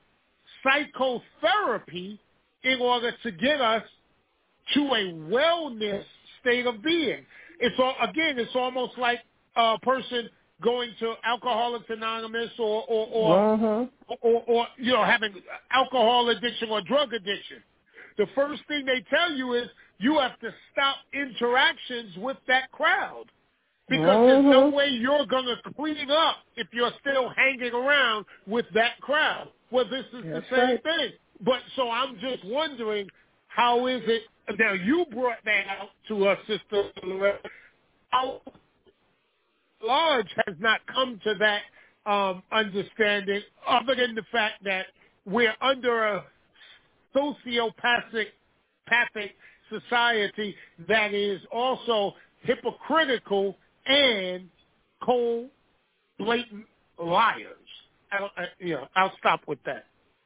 psychotherapy in order to get us to a wellness state of being. It's all, again, it's almost like a person going to Alcoholics Anonymous or or or, Uh-huh. or, or, or you know, having alcohol addiction or drug addiction. The first thing they tell you is you have to stop interactions with that crowd because Uh-huh. there's no way you're going to clean up if you're still hanging around with that crowd. Well, this is That's the same right. thing. But so I'm just wondering, how is it, now you brought that out to us, Sister Loretta, how large has not come to that um, understanding other than the fact that we're under a sociopathic pathic society that is also hypocritical and cold, blatant liars. I'll, I, you know, I'll stop with that.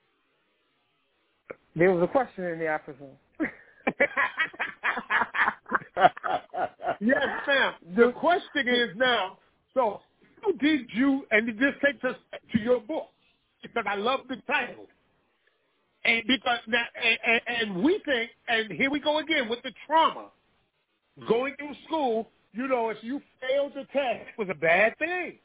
There was a question in there, I presume. Yes, ma'am. The question is now, so how did you, and this takes us to your book, because I love the title. And because now, and, and, and we think, and here we go again with the trauma. Going through school, you know, if you failed the test, it was a bad thing.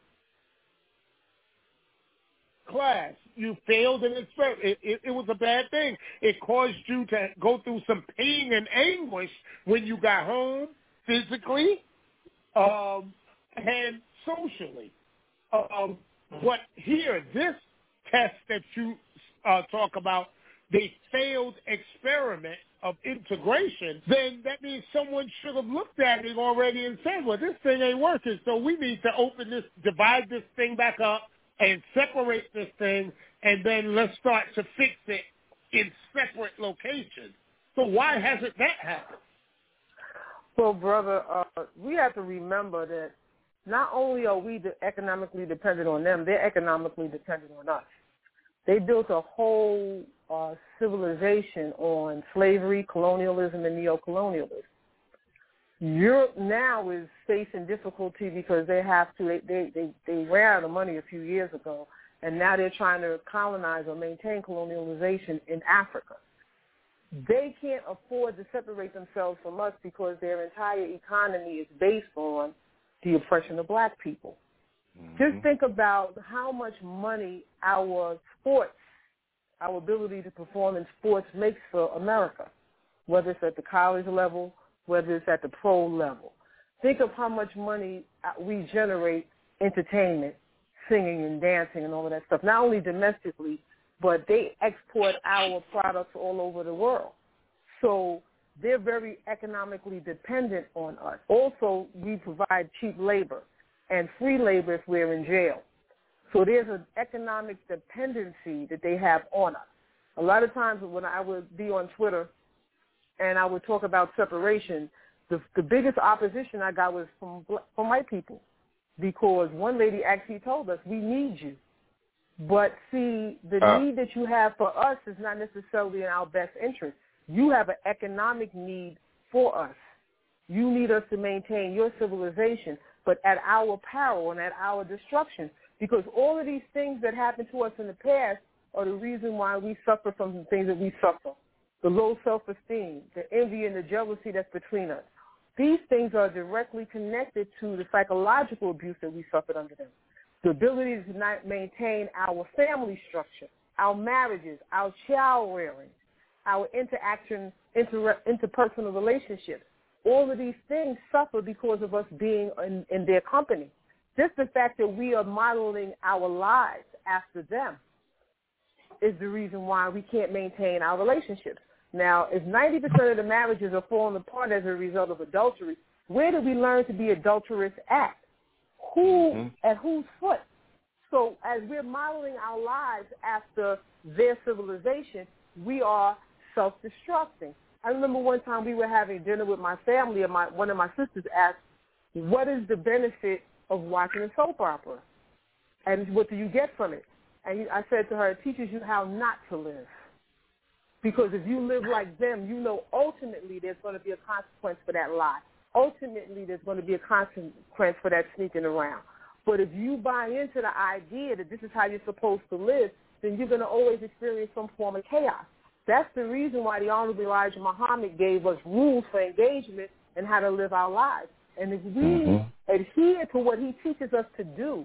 Class, you failed an experiment. It, it, it was a bad thing. It caused you to go through some pain and anguish when you got home, physically, um, and socially. Um, but here, this test that you uh, talk about, the failed experiment of integration, then that means someone should have looked at it already and said, well, this thing ain't working, so we need to open this, divide this thing back up and separate this thing, and then let's start to fix it in separate locations. So why hasn't that happened? Well, brother, uh, we have to remember that not only are we de- economically dependent on them, they're economically dependent on us. They built a whole uh, civilization on slavery, colonialism, and neocolonialism. Europe now is facing difficulty because they have to, they, they, they, they ran out of money a few years ago, and now they're trying to colonize or maintain colonialization in Africa. They can't afford to separate themselves from us because their entire economy is based on the oppression of black people. Mm-hmm. Just think about how much money our sports, our ability to perform in sports makes for America, whether it's at the college level, whether it's at the pro level. Think of how much money we generate entertainment, singing and dancing and all of that stuff, not only domestically, but they export our products all over the world. So they're very economically dependent on us. Also, we provide cheap labor and free labor if we're in jail. So there's an economic dependency that they have on us. A lot of times when I would be on Twitter and I would talk about separation, the, the biggest opposition I got was from from white people, because one lady actually told us, we need you. But see, the uh. need that you have for us is not necessarily in our best interest. You have an economic need for us. You need us to maintain your civilization, but at our peril and at our destruction, because all of these things that happened to us in the past are the reason why we suffer from the things that we suffer. The low self-esteem, the envy and the jealousy that's between us. These things are directly connected to the psychological abuse that we suffered under them. The ability to not maintain our family structure, our marriages, our child rearing, our interaction, inter, interpersonal relationships. All of these things suffer because of us being in, in their company. Just the fact that we are modeling our lives after them is the reason why we can't maintain our relationships. Now, if ninety percent of the marriages are falling apart as a result of adultery, where do we learn to be adulterous at? Who, mm-hmm. at whose foot? So as we're modeling our lives after their civilization, we are self-destructing. I remember one time we were having dinner with my family, and my, one of my sisters asked, what is the benefit of watching a soap opera? And what do you get from it? And I said to her, it teaches you how not to live. Because if you live like them, you know ultimately there's going to be a consequence for that lie. Ultimately there's going to be a consequence for that sneaking around. But if you buy into the idea that this is how you're supposed to live, then you're going to always experience some form of chaos. That's the reason why the Honorable Elijah Muhammad gave us rules for engagement and how to live our lives. And if we mm-hmm. adhere to what he teaches us to do,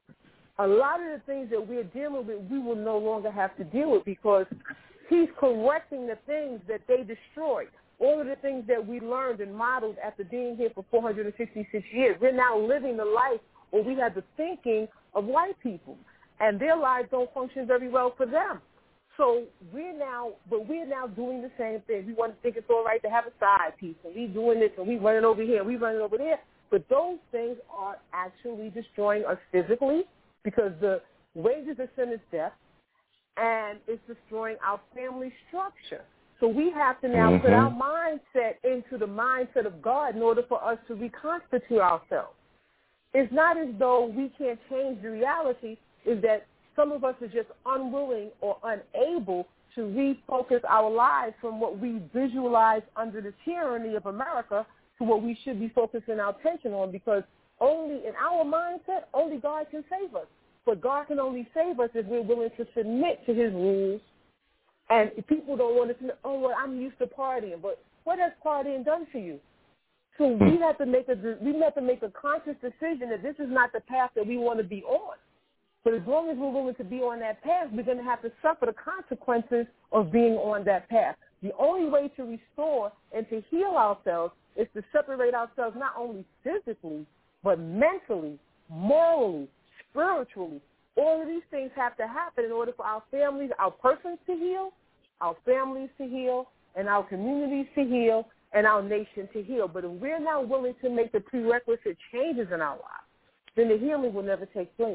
a lot of the things that we're dealing with, we will no longer have to deal with, because he's correcting the things that they destroyed. All of the things that we learned and modeled after being here for four hundred sixty-six years. We're now living the life, or we have the thinking of white people, and their lives don't function very well for them. So we're now, but we're now doing the same thing. We want to think it's all right to have a side piece, and we doing this, and we running over here, and we running over there. But those things are actually destroying us physically, because the wages of sin is death, and it's destroying our family structure. So we have to now mm-hmm. put our mindset into the mindset of God in order for us to reconstitute ourselves. It's not as though we can't change the reality, is that some of us are just unwilling or unable to refocus our lives from what we visualize under the tyranny of America to what we should be focusing our attention on, because only in our mindset, only God can save us. But God can only save us if we're willing to submit to his rules. And if people don't want to submit, oh, well, I'm used to partying. But what has partying done for you? So we have to make a we have to make a conscious decision that this is not the path that we want to be on. But as long as we're willing to be on that path, we're going to have to suffer the consequences of being on that path. The only way to restore and to heal ourselves is to separate ourselves not only physically, but mentally, morally, spiritually. All of these things have to happen in order for our families, our persons to heal, our families to heal, and our communities to heal, and our nation to heal. But if we're not willing to make the prerequisite changes in our lives, then the healing will never take place.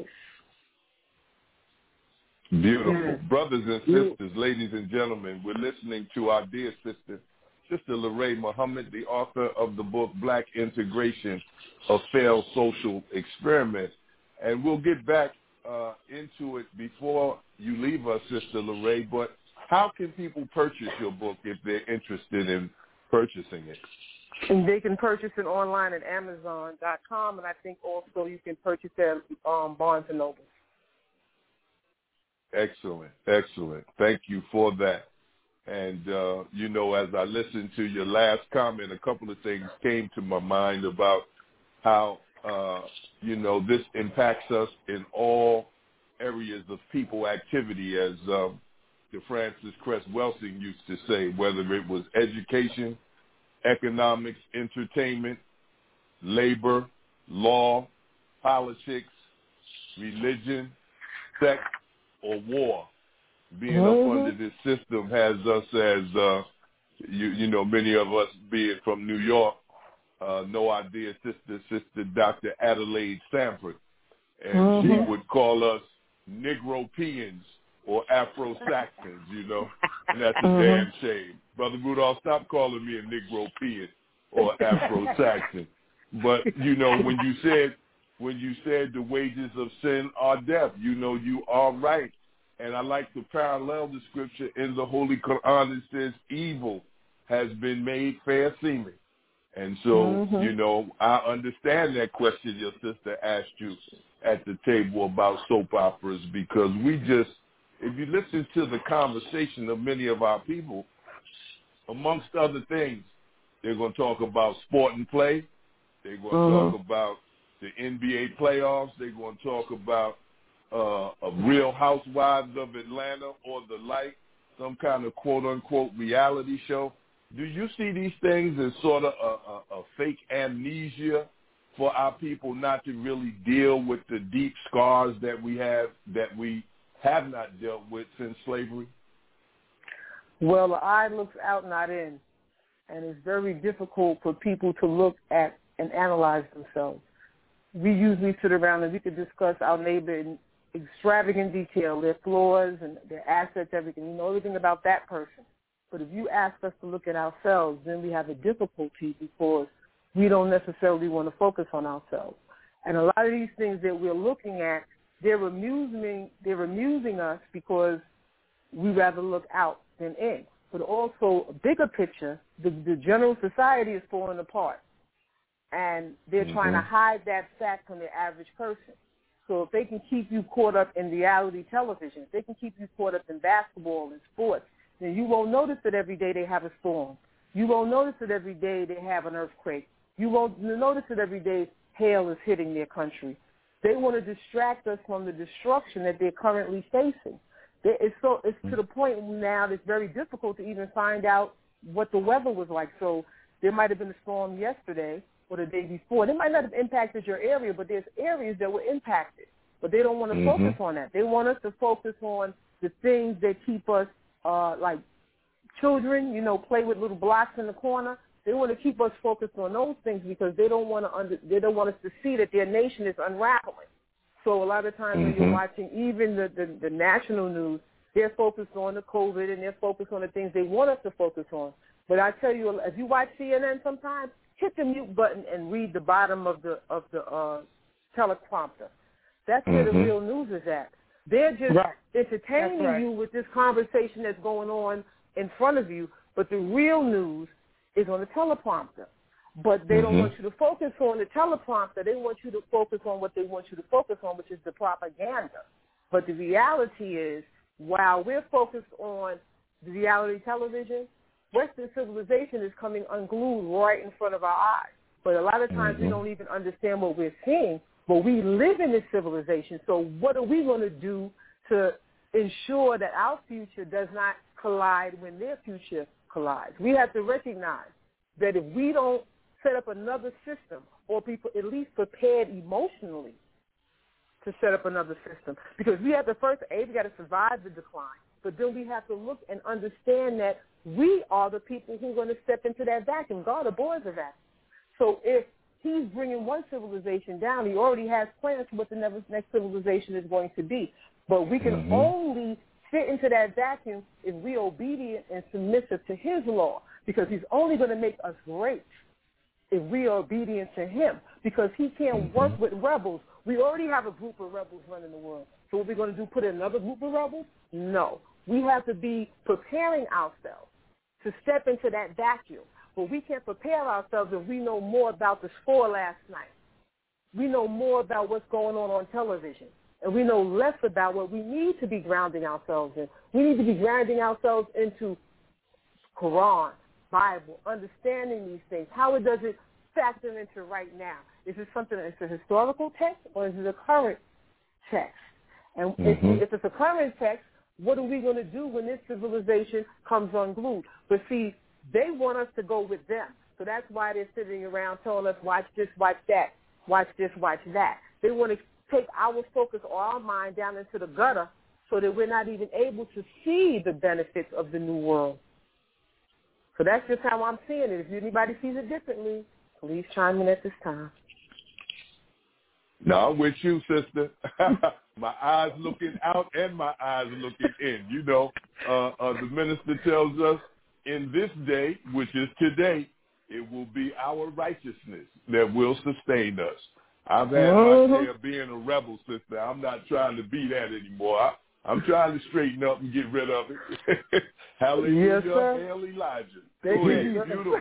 Beautiful. Yeah. Brothers and sisters, yeah. ladies and gentlemen, we're listening to our dear sister, Sister Larae Muhammad, the author of the book Black Integration, A Failed Social Experiment. And we'll get back uh, into it before you leave us, Sister Larae, but how can people purchase your book if they're interested in purchasing it? And they can purchase it online at Amazon dot com, and I think also you can purchase it at um, Barnes and Noble. Excellent, excellent. Thank you for that. And, uh, you know, as I listened to your last comment, a couple of things came to my mind about how, uh, you know, this impacts us in all areas of people activity, as um, the Francis Cress Welsing used to say, whether it was education, economics, entertainment, labor, law, politics, religion, sex, or war. Being mm-hmm. up under this system has us as, uh, you, you know, many of us being from New York, uh, know our dear sister, Sister Doctor Adelaide Sanford. And mm-hmm. she would call us Negropeans or Afro-Saxons, you know. and that's a damn shame. Brother Rudolph, stop calling me a Negro peon or Afro-Saxon. But, you know, when you said when you said the wages of sin are death, you know, you are right. And I like to parallel the scripture in the Holy Quran that says evil has been made fair seeming. And so, mm-hmm. you know, I understand that question your sister asked you at the table about soap operas, because we just, if you listen to the conversation of many of our people, amongst other things, they're going to talk about sport and play. They're going to mm-hmm. talk about the N B A playoffs. They're going to talk about uh, a Real Housewives of Atlanta or the like, some kind of quote-unquote reality show. Do you see these things as sort of a, a, a fake amnesia for our people not to really deal with the deep scars that we have, that we have not dealt with since slavery? Well, the eye looks out, not in, and it's very difficult for people to look at and analyze themselves. We usually sit around and we could discuss our neighbor in extravagant detail, their flaws and their assets, everything. We know everything about that person. But if you ask us to look at ourselves, then we have a difficulty because we don't necessarily want to focus on ourselves. And a lot of these things that we're looking at, they're amusing, they're amusing us because we rather look out than in. But also, a bigger picture, the, the general society is falling apart. And they're mm-hmm. trying to hide that fact from the average person. So if they can keep you caught up in reality television, if they can keep you caught up in basketball and sports, then you won't notice that every day they have a storm. You won't notice that every day they have an earthquake. You won't notice that every day hail is hitting their country. They want to distract us from the destruction that they're currently facing. It's, so, it's to the point now that it's very difficult to even find out what the weather was like. So there might have been a storm yesterday or the day before. They might not have impacted your area, but there's areas that were impacted. But they don't want to mm-hmm. focus on that. They want us to focus on the things that keep us, uh, like children, you know, play with little blocks in the corner. They want to keep us focused on those things because they don't want to under, they don't want us to see that their nation is unraveling. So a lot of times mm-hmm. when you're watching even the, the, the national news, they're focused on the COVID and they're focused on the things they want us to focus on. But I tell you, if you watch C N N sometimes, hit the mute button and read the bottom of the of the uh, teleprompter. That's where mm-hmm. the real news is at. They're just right. entertaining right. you with this conversation that's going on in front of you, but the real news is on the teleprompter. But they mm-hmm. don't want you to focus on the teleprompter. They want you to focus on what they want you to focus on, which is the propaganda. But the reality is, while we're focused on the reality television, Western civilization is coming unglued right in front of our eyes. But a lot of times mm-hmm. we don't even understand what we're seeing, but we live in this civilization. So what are we going to do to ensure that our future does not collide when their future collides? We have to recognize that if we don't set up another system, or people at least prepared emotionally to set up another system, because we have to first, A, we got to survive the decline, but then we have to look and understand that we are the people who are going to step into that vacuum. God abhors a vacuum. So if he's bringing one civilization down, he already has plans for what the next civilization is going to be. But we can mm-hmm. only fit into that vacuum if we're obedient and submissive to his law, because he's only going to make us great if we are obedient to him, because he can't mm-hmm. work with rebels. We already have a group of rebels running the world. So what we're going to do, put in another group of rebels? No. We have to be preparing ourselves to step into that vacuum. But we can't prepare ourselves if we know more about the score last night. We know more about what's going on on television. And we know less about what we need to be grounding ourselves in. We need to be grounding ourselves into Quran, Bible, understanding these things. How does it factor into right now? Is it something that's a historical text, or is it a current text? And mm-hmm. if, if it's a current text, what are we going to do when this civilization comes unglued? But see, they want us to go with them. So that's why they're sitting around telling us, watch this, watch that, watch this, watch that. They want to take our focus or our mind down into the gutter so that we're not even able to see the benefits of the new world. So that's just how I'm seeing it. If anybody sees it differently, please chime in at this time. No, I'm with you, sister. My eyes looking out and my eyes looking in, you know. uh, uh, the minister tells us, in this day, which is today, it will be our righteousness that will sustain us. I've had mm-hmm. my share of being a rebel, sister. I'm not trying to be that anymore. I, I'm trying to straighten up and get rid of it. Hallelujah, yes, sir. Hail Elijah. Thank Go you. ahead. Beautiful.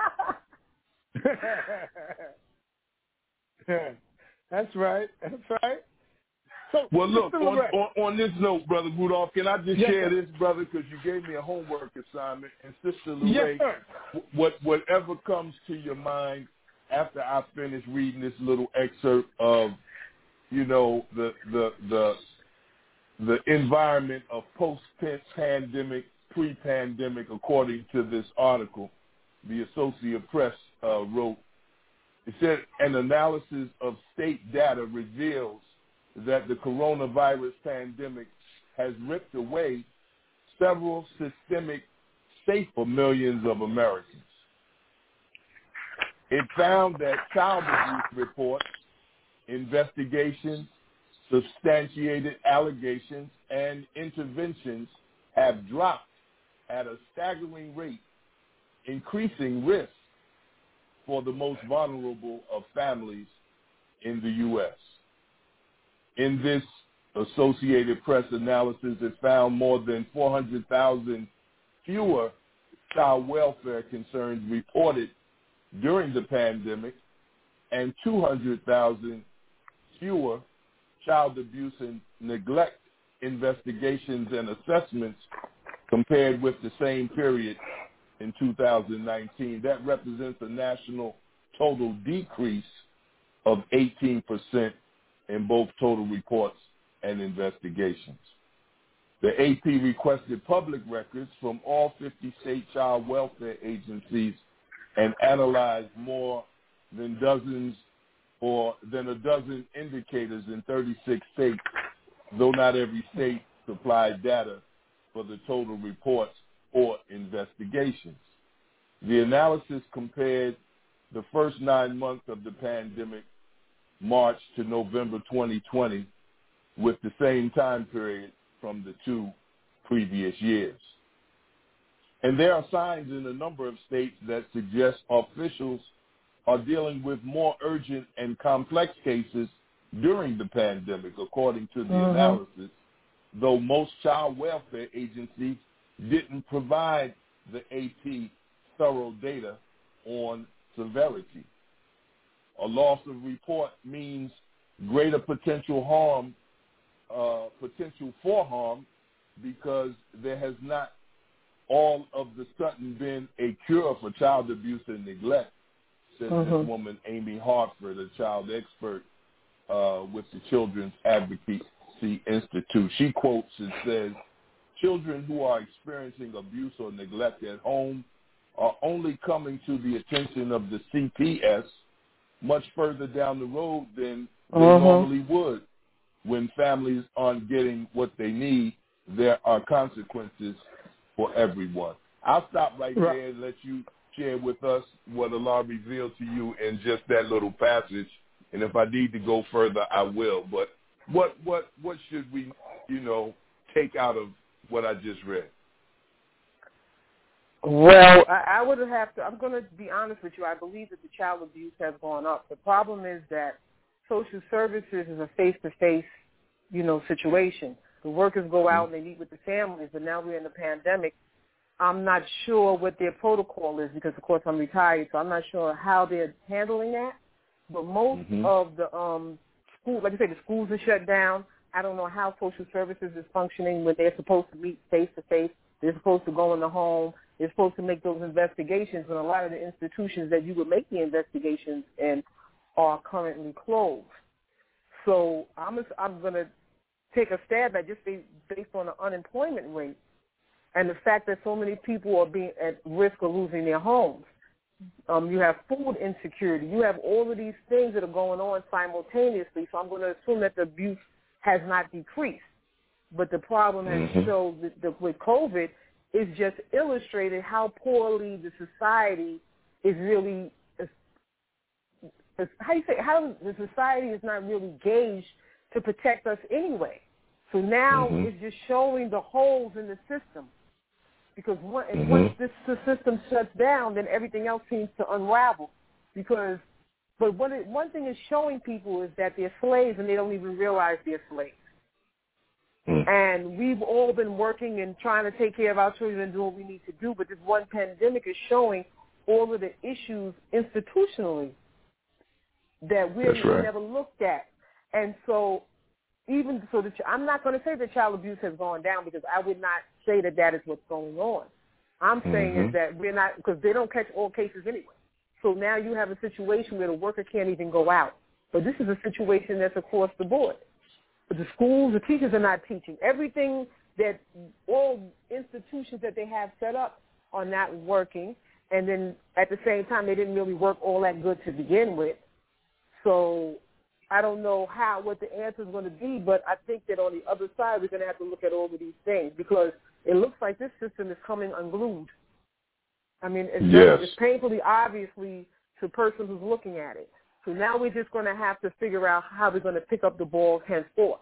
That's right. That's right. So, well, look, on, on, on this note, Brother Rudolph, can I just yes, share sir. this, brother, because you gave me a homework assignment. And Sister Lorraine, yes, sir. what, whatever comes to your mind after I finish reading this little excerpt of, you know, the the the, the environment of post-pandemic, pre-pandemic, according to this article, the Associated Press uh, wrote. It said an analysis of state data reveals that the coronavirus pandemic has ripped away several systemic safety for millions of Americans. It found that child abuse reports, investigations, substantiated allegations, and interventions have dropped at a staggering rate, increasing risk for the most vulnerable of families in the U S In this Associated Press analysis, it found more than four hundred thousand fewer child welfare concerns reported during the pandemic and two hundred thousand fewer child abuse and neglect investigations and assessments compared with the same period in two thousand nineteen. That represents a national total decrease of eighteen percent in both total reports and investigations. The A P requested public records from all fifty state child welfare agencies and analyzed more than dozens or than a dozen indicators in thirty-six states, though not every state supplied data for the total reports or investigations. The analysis compared the first nine months of the pandemic, March to November twenty twenty, with the same time period from the two previous years. And there are signs in a number of states that suggest officials are dealing with more urgent and complex cases during the pandemic, according to the uh-huh. analysis, though most child welfare agencies didn't provide the A P thorough data on severity. A loss of report means greater potential harm, uh, potential for harm, because there has not all of the sudden been a cure for child abuse and neglect, said uh-huh. this woman, Amy Hartford, a child expert uh, with the Children's Advocacy Institute. She quotes and says, children who are experiencing abuse or neglect at home are only coming to the attention of the C P S much further down the road than they uh-huh. normally would. When families aren't getting what they need, there are consequences for everyone. I'll stop right, right. there and let you share with us what Allah revealed to you in just that little passage. And if I need to go further, I will. But what what what should we, you know, take out of what I just read? Well, I, I would have to, I'm going to be honest with you. I believe that the child abuse has gone up. The problem is that social services is a face-to-face, you know, situation. The workers go out and they meet with the families, but now we're in the pandemic. I'm not sure what their protocol is because, of course, I'm retired, so I'm not sure how they're handling that. But most mm-hmm. of the um, schools, like I said, the schools are shut down. I don't know how social services is functioning when they're supposed to meet face-to-face. They're supposed to go in the home. They're supposed to make those investigations, and a lot of the institutions that you would make the investigations in are currently closed. So I'm, I'm going to take a stab at just based on the unemployment rate and the fact that so many people are being at risk of losing their homes. Um, you have food insecurity. You have all of these things that are going on simultaneously. So I'm going to assume that the abuse has not decreased. But the problem has mm-hmm. showed that the, with COVID is just illustrated how poorly the society is really, is, is, how you say, how the society is not really gauged to protect us anyway. So now mm-hmm. it's just showing the holes in the system. Because one, mm-hmm. once this the system shuts down, then everything else seems to unravel. Because, but what it, one thing it's showing people is that they're slaves and they don't even realize they're slaves. Mm. And we've all been working and trying to take care of our children and do what we need to do, but this one pandemic is showing all of the issues institutionally that we right. never looked at. And so even so, the, I'm not going to say that child abuse has gone down because I would not say that that is what's going on. I'm saying mm-hmm. is that we're not, because they don't catch all cases anyway. So now you have a situation where the worker can't even go out. But this is a situation that's across the board. The schools, the teachers are not teaching. Everything that all institutions that they have set up are not working. And then at the same time, they didn't really work all that good to begin with. So I don't know how, what the answer is going to be, but I think that on the other side, we're going to have to look at all of these things because it looks like this system is coming unglued. I mean, it's, yes. it's painfully obviously to the person who's looking at it. So now we're just going to have to figure out how we're going to pick up the ball henceforth.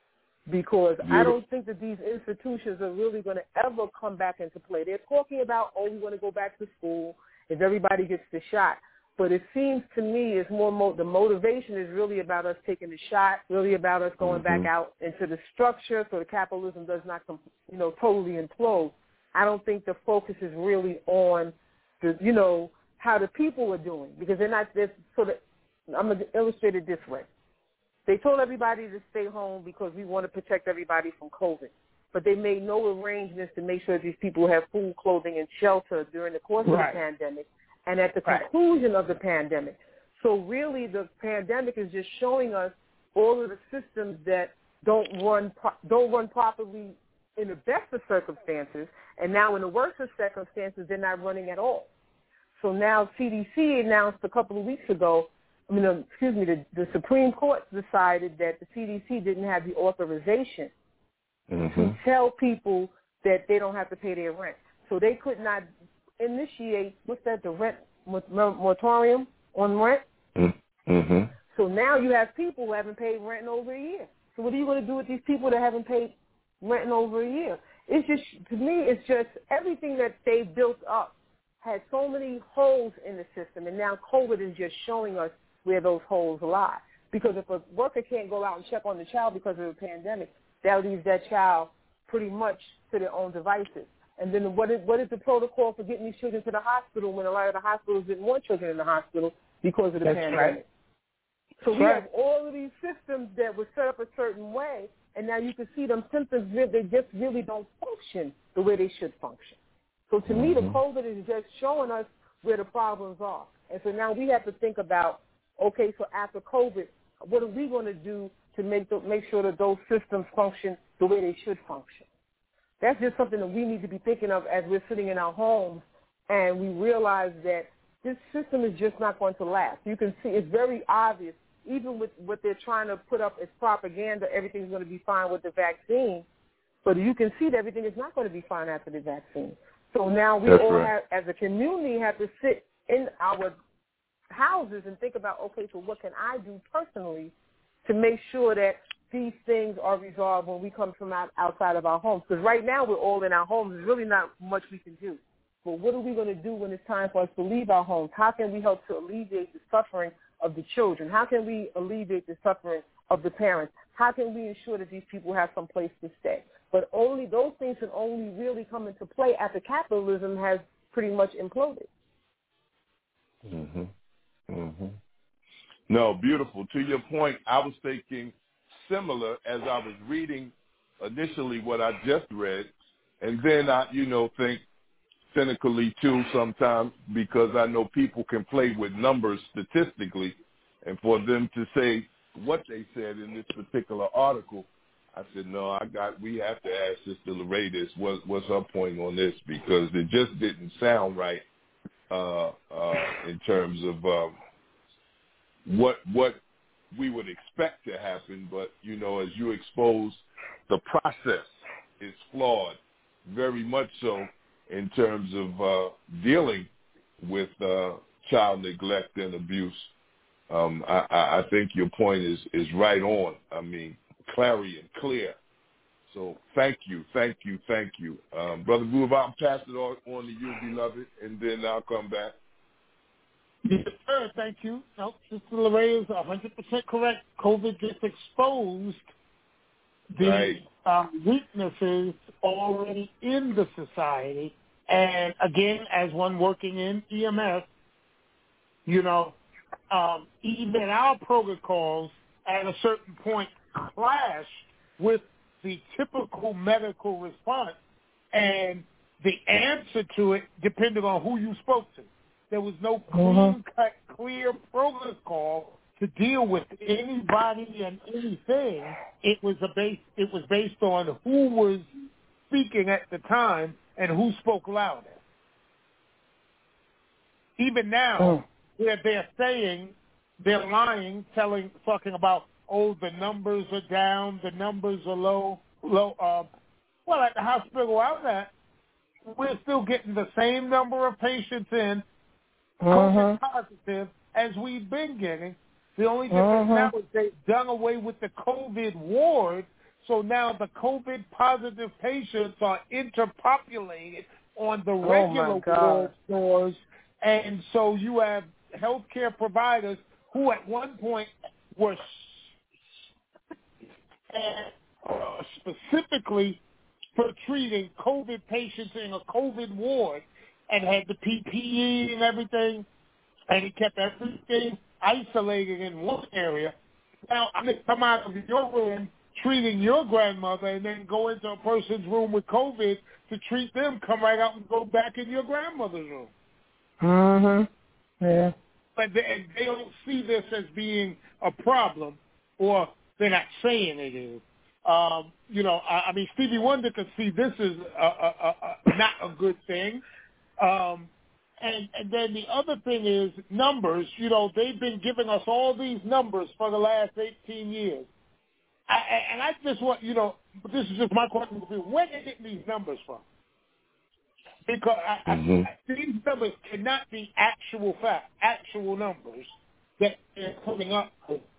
Because I don't think that these institutions are really going to ever come back into play. They're talking about, oh, we want to go back to school if everybody gets the shot. But it seems to me it's more mo- the motivation is really about us taking the shot, really about us going mm-hmm. back out into the structure so the capitalism does not, you know, totally implode. I don't think the focus is really on the, you know, how the people are doing because they're not. They're sort of. I'm going to illustrate it this way. They told everybody to stay home because we want to protect everybody from COVID. But they made no arrangements to make sure these people have food, clothing, and shelter during the course right. of the pandemic and at the right. conclusion of the pandemic. So really the pandemic is just showing us all of the systems that don't run don't run properly in the best of circumstances, and now in the worst of circumstances, they're not running at all. So now C D C announced a couple of weeks ago I mean, uh, excuse me, the, the Supreme Court decided that the C D C didn't have the authorization mm-hmm. to tell people that they don't have to pay their rent. So they could not initiate, what's that, the rent moratorium on rent? Mm-hmm. So now you have people who haven't paid rent in over a year. So what are you going to do with these people that haven't paid rent in over a year? It's just, to me, it's just everything that they built up had so many holes in the system, and now COVID is just showing us where those holes lie. Because if a worker can't go out and check on the child because of the pandemic, that leaves that child pretty much to their own devices. And then what is, what is the protocol for getting these children to the hospital when a lot of the hospitals didn't want children in the hospital because of the That's pandemic? Right. So That's we right. have all of these systems that were set up a certain way, and now you can see them symptoms, they just really don't function the way they should function. So to mm-hmm. me, the COVID is just showing us where the problems are. And so now we have to think about, okay, so after COVID, what are we going to do to make the, make sure that those systems function the way they should function? That's just something that we need to be thinking of as we're sitting in our homes and we realize that this system is just not going to last. You can see it's very obvious, even with what they're trying to put up as propaganda, everything's going to be fine with the vaccine, but you can see that everything is not going to be fine after the vaccine. So now we That's all right. have, as a community, have to sit in our houses and think about, okay, so what can I do personally to make sure that these things are resolved when we come from out, outside of our homes? Because right now we're all in our homes. There's really not much we can do. But what are we going to do when it's time for us to leave our homes? How can we help to alleviate the suffering of the children? How can we alleviate the suffering of the parents? How can we ensure that these people have some place to stay? But only those things can only really come into play after capitalism has pretty much imploded. Mm-hmm. Mm-hmm. No, beautiful. To your point, I was thinking similar as I was reading initially what I just read, and then I, you know, think cynically too sometimes because I know people can play with numbers statistically, and for them to say what they said in this particular article, I said, no, I got. We have to ask Sister LeRae this. What, what's her point on this? Because it just didn't sound right uh, uh, in terms of um, what what we would expect to happen. But you know, as you expose, the process is flawed, very much so in terms of uh, dealing with uh, child neglect and abuse. Um, I, I think your point is is right on. I mean, clarion clear So thank you, thank you, thank you. Um, Brother Groove, I'll pass it on, on to you, beloved, and then I'll come back. Yes, sir. Thank you. No, Sister Lorraine is one hundred percent correct. COVID just exposed the Right. um, weaknesses already in the society. And again, as one working in E M S, you know, um, even our protocols at a certain point clash with the typical medical response, and the answer to it depended on who you spoke to. There was no clean-cut, clear protocol to deal with anybody and anything. It was a base. It was based on who was speaking at the time and who spoke loudest. Even now, oh. where they're saying they're lying, telling, talking about, oh, the numbers are down, the numbers are low, low. Uh, well, at the hospital I was at, we're still getting the same number of patients in, COVID uh-huh. positive, as we've been getting. The only difference uh-huh. now is they've done away with the COVID ward, so now the COVID positive patients are interpopulated on the regular oh ward floors, and so you have healthcare providers who at one point were uh, specifically for treating COVID patients in a COVID ward and had the P P E and everything, and he kept everything isolated in one area. Now, I'm going to come out of your room treating your grandmother and then go into a person's room with COVID to treat them, come right out and go back in your grandmother's room. Mm-hmm. Yeah. But they, they don't see this as being a problem, or they're not saying it is. Um, you know, I, I mean, Stevie Wonder could see this as a, a, a, a, not a good thing. Um, and, and then the other thing is numbers. You know, they've been giving us all these numbers for the last eighteen years. I, and I just want, you know, this is just my question. Where are they getting these numbers from? Because I, mm-hmm. I, these numbers cannot be actual fact, actual numbers that they're putting up.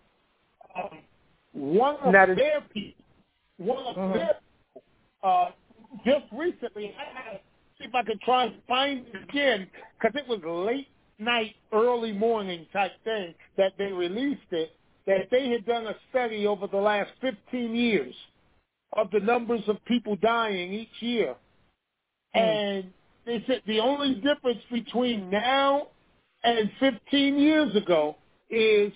Um, one of that is- their people, one of mm-hmm. their people, uh, just recently, I had to see if I could try and find it again, because it was late night, early morning type thing that they released it, that they had done a study over the last fifteen years of the numbers of people dying each year. Mm. And they said the only difference between now and fifteen years ago is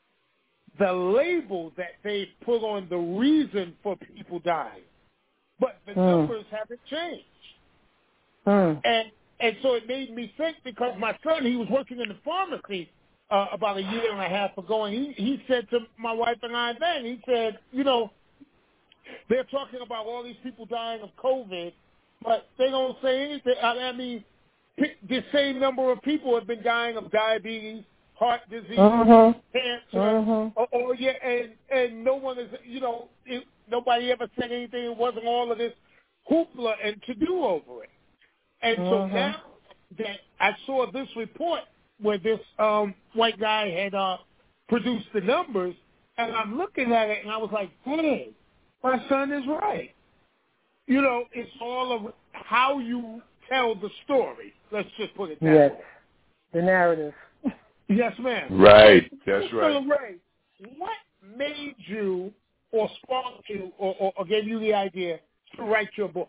the label that they put on the reason for people dying. But the mm. numbers haven't changed. Mm. And and so it made me think, because my son, he was working in the pharmacy uh, about a year and a half ago, and he, he said to my wife and I then, he said, you know, they're talking about all these people dying of COVID, but they don't say anything. I mean, the same number of people have been dying of diabetes, heart disease, uh-huh. cancer, uh-huh. or, or yeah, and and no one is, you know, it, nobody ever said anything. It wasn't all of this hoopla and to do over it. And uh-huh. so now that I saw this report where this um, white guy had uh, produced the numbers, and I'm looking at it, and I was like, hey, my son is right. You know, it's all of how you tell the story. Let's just put it that yes. way. The narrative. Yes, ma'am. Right. That's Mister right. Ray, what made you or sparked you or, or, or gave you the idea to write your book?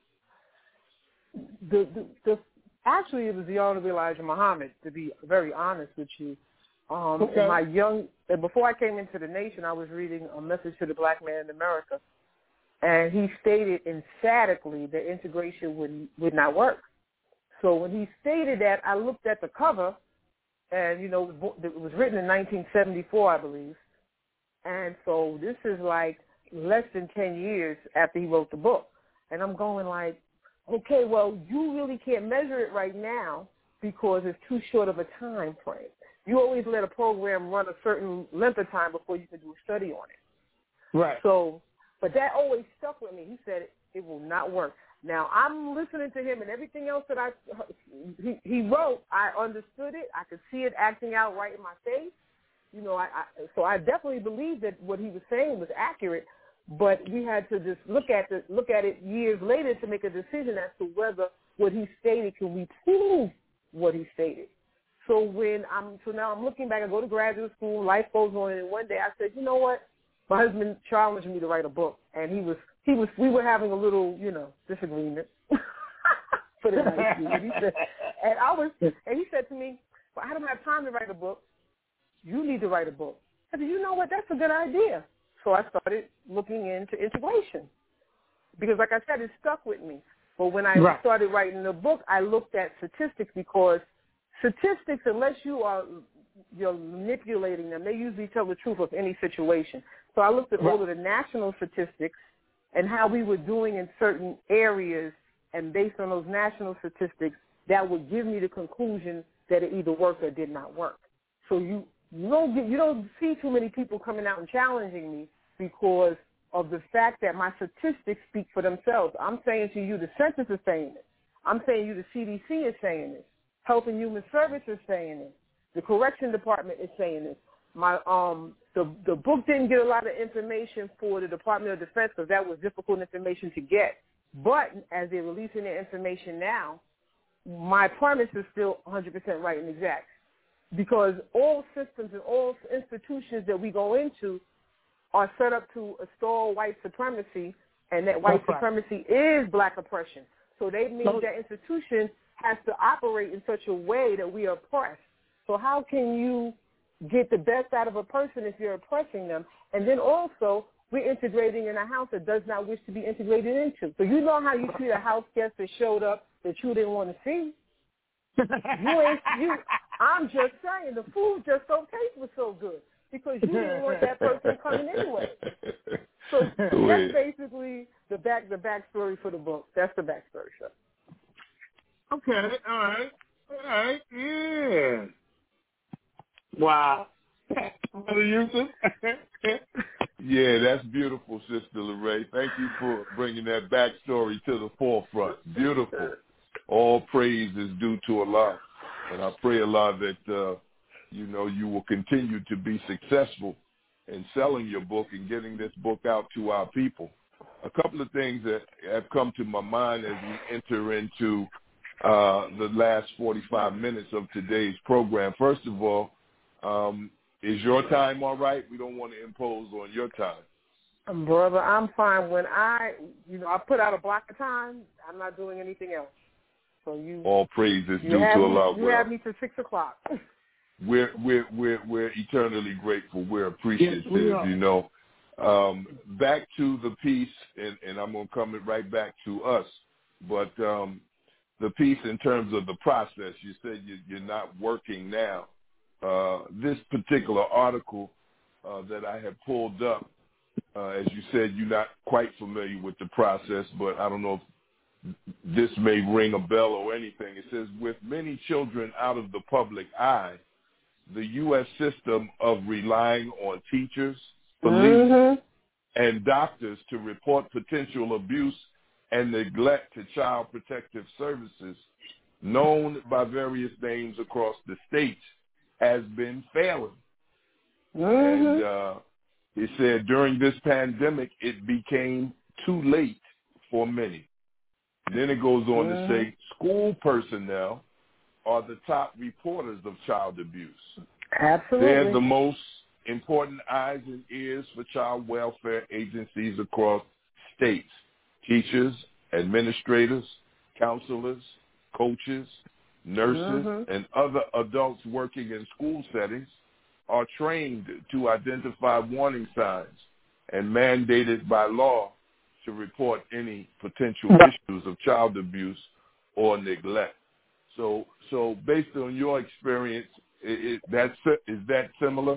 The, the, the actually, it was the Honorable Elijah Muhammad, to be very honest with you. Um, okay. My young, before I came into the nation, I was reading A Message to the Black Man in America, and he stated emphatically that integration would would not work. So when he stated that, I looked at the cover, and, you know, it was written in nineteen seventy-four, I believe. And so this is like less than ten years after he wrote the book. And I'm going like, okay, well, you really can't measure it right now because it's too short of a time frame. You always let a program run a certain length of time before you can do a study on it. Right. So, but that always stuck with me. He said it, it will not work. Now, I'm listening to him, and everything else that I he, he wrote, I understood it. I could see it acting out right in my face. You know, I, I so I definitely believe that what he was saying was accurate. But we had to just look at the, look at it years later to make a decision as to whether what he stated, can we prove what he stated. So when I'm, so now I'm looking back, I go to graduate school, life goes on, and one day I said, you know what? My husband challenged me to write a book, and he was, he was, we were having a little, you know, disagreement. For the nice dude. He said, and I was, and he said to me, well, I don't have time to write a book. You need to write a book. I said, you know what? That's a good idea. So I started looking into integration because, like I said, it stuck with me. But when I right. started writing the book, I looked at statistics because statistics, unless you are you're manipulating them, they usually tell the truth of any situation. So I looked at right. all of the national statistics and how we were doing in certain areas, and based on those national statistics, that would give me the conclusion that it either worked or did not work. So you you don't get, you don't see too many people coming out and challenging me because of the fact that my statistics speak for themselves. I'm saying to you, the census is saying this. I'm saying to you, the C D C is saying this. Health and Human Services is saying this. The Correction Department is saying this. My um the the book didn't get a lot of information for the Department of Defense because that was difficult information to get. But as they're releasing their information now, my premise is still one hundred percent right and exact. Because all systems and all institutions that we go into are set up to install white supremacy, and that white That's supremacy right. is black oppression. So they mean that institution has to operate in such a way that we are oppressed. So how can you get the best out of a person if you're oppressing them? And then also, we're integrating in a house that does not wish to be integrated into. So you know how you treat a house guest that showed up that you didn't want to see? You ain't, you, I'm just saying, the food just don't taste was so good because you didn't want that person coming anyway. So that's basically the back the backstory for the book. That's the backstory, sir. Okay, all right, all right, yeah. Wow. Brother Yusuf? Yeah, that's beautiful, Sister LeRae. Thank you for bringing that backstory to the forefront. Beautiful. All praise is due to Allah. And I pray, Allah, that, uh, you know, you will continue to be successful in selling your book and getting this book out to our people. A couple of things that have come to my mind as we enter into uh, the last forty-five minutes of today's program. First of all, um, is your time all right? We don't want to impose on your time. Brother, I'm fine. When I, you know, I put out a block of time, I'm not doing anything else. So you, all praise is due to me, Allah. You have me to six o'clock. We're we're we're we're eternally grateful. We're appreciative. Yes, we you know. Um, back to the piece, and, and I'm gonna come right back to us. But um, the piece in terms of the process, you said you, you're not working now. Uh, this particular article uh, that I have pulled up, uh, as you said, you're not quite familiar with the process, but I don't know if this may ring a bell or anything. It says, with many children out of the public eye, the U S system of relying on teachers, police, mm-hmm. and doctors to report potential abuse and neglect to Child Protective Services, known by various names across the states, has been failing. Mm-hmm. And uh, he said during this pandemic, it became too late for many. Then it goes on mm-hmm. to say school personnel are the top reporters of child abuse. Absolutely. They're the most important eyes and ears for child welfare agencies across states. Teachers, administrators, counselors, coaches, nurses, mm-hmm. and other adults working in school settings are trained to identify warning signs and mandated by law to report any potential issues of child abuse or neglect. So, so based on your experience, it, it, that's, is that similar?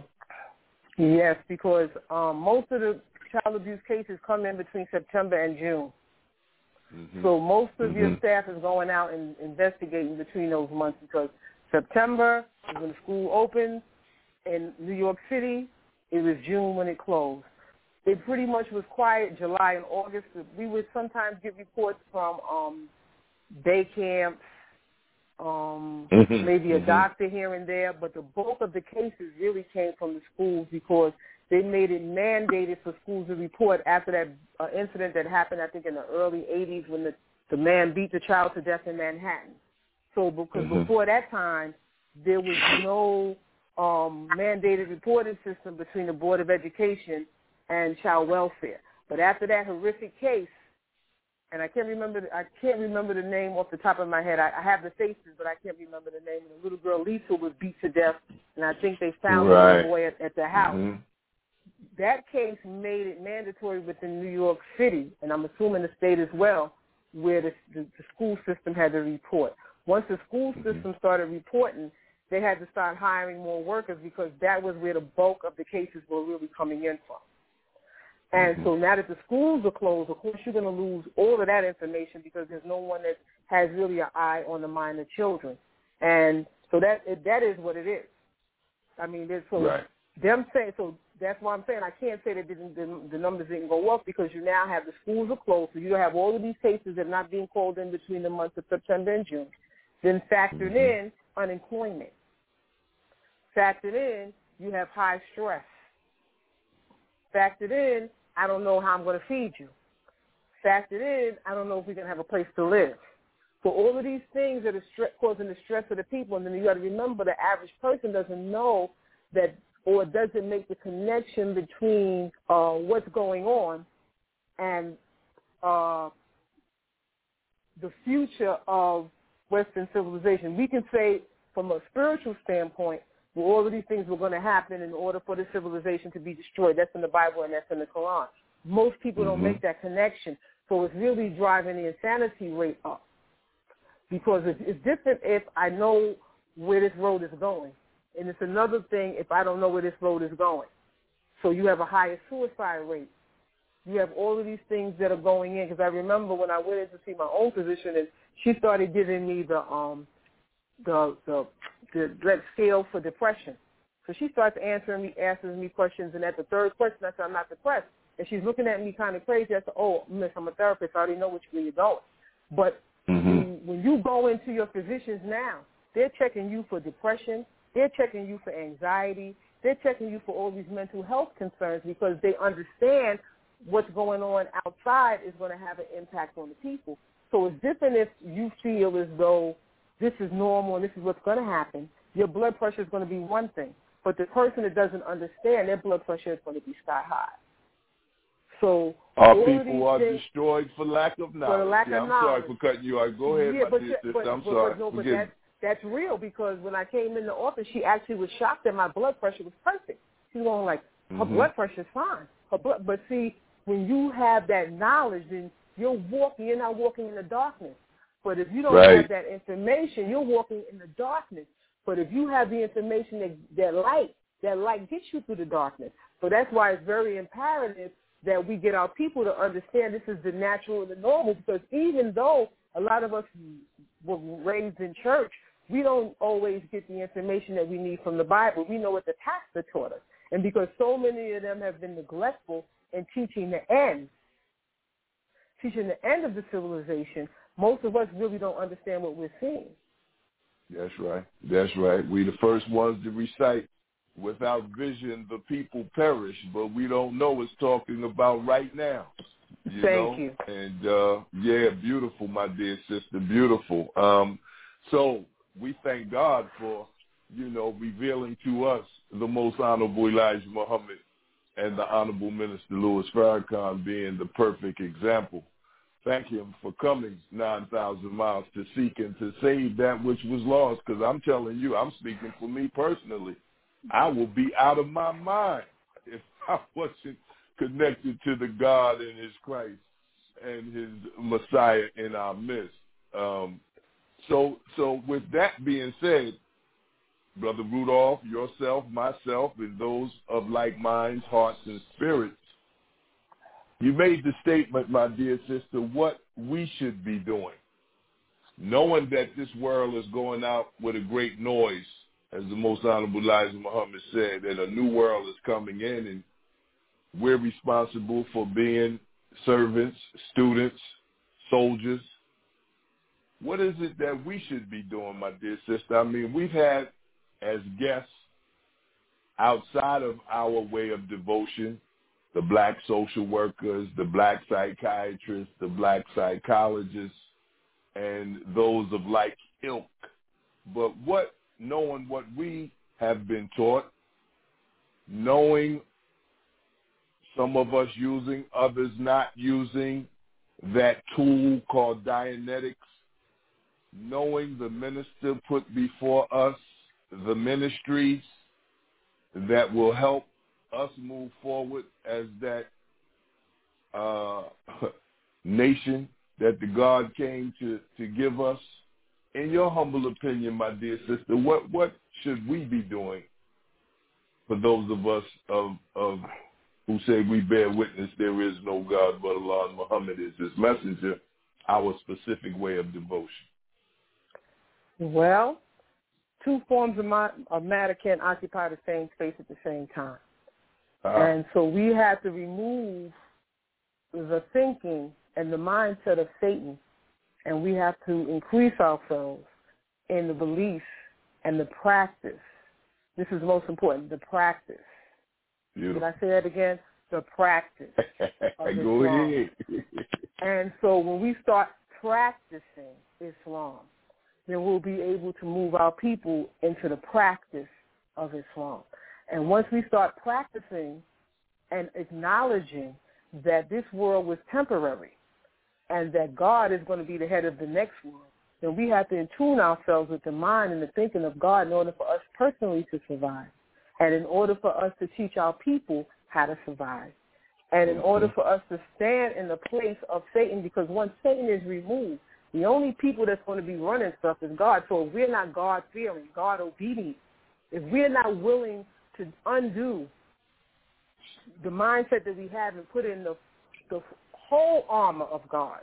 Yes, because um, most of the child abuse cases come in between September and June. Mm-hmm. So most of mm-hmm. your staff is going out and investigating between those months because September is when the school opens. In New York City, it was June when it closed. It pretty much was quiet July and August. We would sometimes get reports from um, day camps, um, mm-hmm. maybe a mm-hmm. doctor here and there, but the bulk of the cases really came from the schools because they made it mandated for schools to report after that uh, incident that happened, I think, in the early eighties when the, the man beat the child to death in Manhattan. So because mm-hmm. before that time, there was no um, mandated reporting system between the Board of Education and child welfare. But after that horrific case, and I can't remember I can't remember the name off the top of my head. I, I have the faces, but I can't remember the name. The little girl Lisa was beat to death, and I think they found right. the boy at, at the house. Mm-hmm. That case made it mandatory within New York City, and I'm assuming the state as well, where the, the, the school system had to report. Once the school system mm-hmm. started reporting, they had to start hiring more workers because that was where the bulk of the cases were really coming in from. And mm-hmm. so now that the schools are closed, of course, you're going to lose all of that information because there's no one that has really an eye on the mind of children. And so that that is what it is. I mean, there's so right. them saying, so that's why I'm saying I can't say that didn't, the, the numbers didn't go up because you now have the schools are closed, so you have all of these cases that are not being called in between the months of September and June. Then factored mm-hmm. in unemployment. Factored in, you have high stress. Factored in, I don't know how I'm going to feed you. Factored in, I don't know if we're going to have a place to live. So all of these things that are stre- causing the stress of the people, and then you got to remember the average person doesn't know that or doesn't make the connection between uh, what's going on and uh, the future of Western civilization. We can say from a spiritual standpoint, well, all of these things were going to happen in order for the civilization to be destroyed. That's in the Bible and that's in the Quran. Most people mm-hmm. don't make that connection. So it's really driving the insanity rate up. Because it's, it's different if I know where this road is going. And it's another thing if I don't know where this road is going. So you have a higher suicide rate. You have all of these things that are going in. Because I remember when I went in to see my own physician, and she started giving me the um the the the, the scale for depression. So she starts answering me, asking me questions, and at the third question, I said, I'm not depressed. And she's looking at me kind of crazy. I said, oh, miss, I'm a therapist. I already know which way you're going. But mm-hmm. when, when you go into your physicians now, they're checking you for depression. They're checking you for anxiety. They're checking you for all these mental health concerns because they understand what's going on outside is going to have an impact on the people. So it's different if you feel as though this is normal and this is what's going to happen. Your blood pressure is going to be one thing. But the person that doesn't understand, their blood pressure is going to be sky high. So our people are things, destroyed for lack of knowledge. For lack yeah, of I'm knowledge. sorry for cutting you. Right, go ahead, yeah, my but, dear sister. But, I'm but, sorry. But, no, but Forgive that, me. That's real because when I came in the office, she actually was shocked that my blood pressure was perfect. She's going like, her mm-hmm. blood pressure is fine. Her blood, but see, when you have that knowledge, then you're walking. You're not walking in the darkness. But if you don't right. have that information, you're walking in the darkness. But if you have the information, that, that light, that light gets you through the darkness. So that's why it's very imperative that we get our people to understand this is the natural and the normal, because even though a lot of us were raised in church, we don't always get the information that we need from the Bible. We know what the pastor taught us. And because so many of them have been neglectful in teaching the end, teaching the end of the civilization, most of us really don't understand what we're seeing. That's right. That's right. We the first ones to recite, without vision, the people perish, but we don't know it's talking about right now. You Thank know? you. And, uh, yeah, beautiful, my dear sister, beautiful. Um, so we thank God for, you know, revealing to us the most honorable Elijah Muhammad and the honorable Minister Louis Farrakhan being the perfect example. Thank him for coming nine thousand miles to seek and to save that which was lost, because I'm telling you, I'm speaking for me personally. I will be out of my mind if I wasn't connected to the God and his Christ and his Messiah in our midst. Um, so, so with that being said, Brother Rudolph, yourself, myself, and those of like minds, hearts, and spirits, you made the statement, my dear sister, what we should be doing, knowing that this world is going out with a great noise, as the most honorable Elijah Muhammad said, that a new world is coming in, and we're responsible for being servants, students, soldiers. What is it that we should be doing, my dear sister? I mean, we've had as guests outside of our way of devotion, the black social workers, the black psychiatrists, the black psychologists, and those of like ilk. But what, knowing what we have been taught, knowing some of us using, others not using that tool called Dianetics, knowing the minister put before us the ministries that will help us move forward as that uh, nation that the God came to, to give us. In your humble opinion, my dear sister, what, what should we be doing for those of us of, of who say we bear witness there is no God but Allah and Muhammad is his messenger, our specific way of devotion? Well, two forms of, ma- of matter can't occupy the same space at the same time. Uh-huh. And so we have to remove the thinking and the mindset of Satan, and we have to increase ourselves in the belief and the practice. This is most important, the practice. Beautiful. Did I say that again? The practice of Islam. Go ahead. And so when we start practicing Islam, then we'll be able to move our people into the practice of Islam. And once we start practicing and acknowledging that this world was temporary and that God is going to be the head of the next world, then we have to attune ourselves with the mind and the thinking of God in order for us personally to survive, and in order for us to teach our people how to survive, and in order for us to stand in the place of Satan, because once Satan is removed, the only people that's going to be running stuff is God. So if we're not God-fearing, God-obedient, if we're not willing to undo the mindset that we have and put in the, the whole armor of God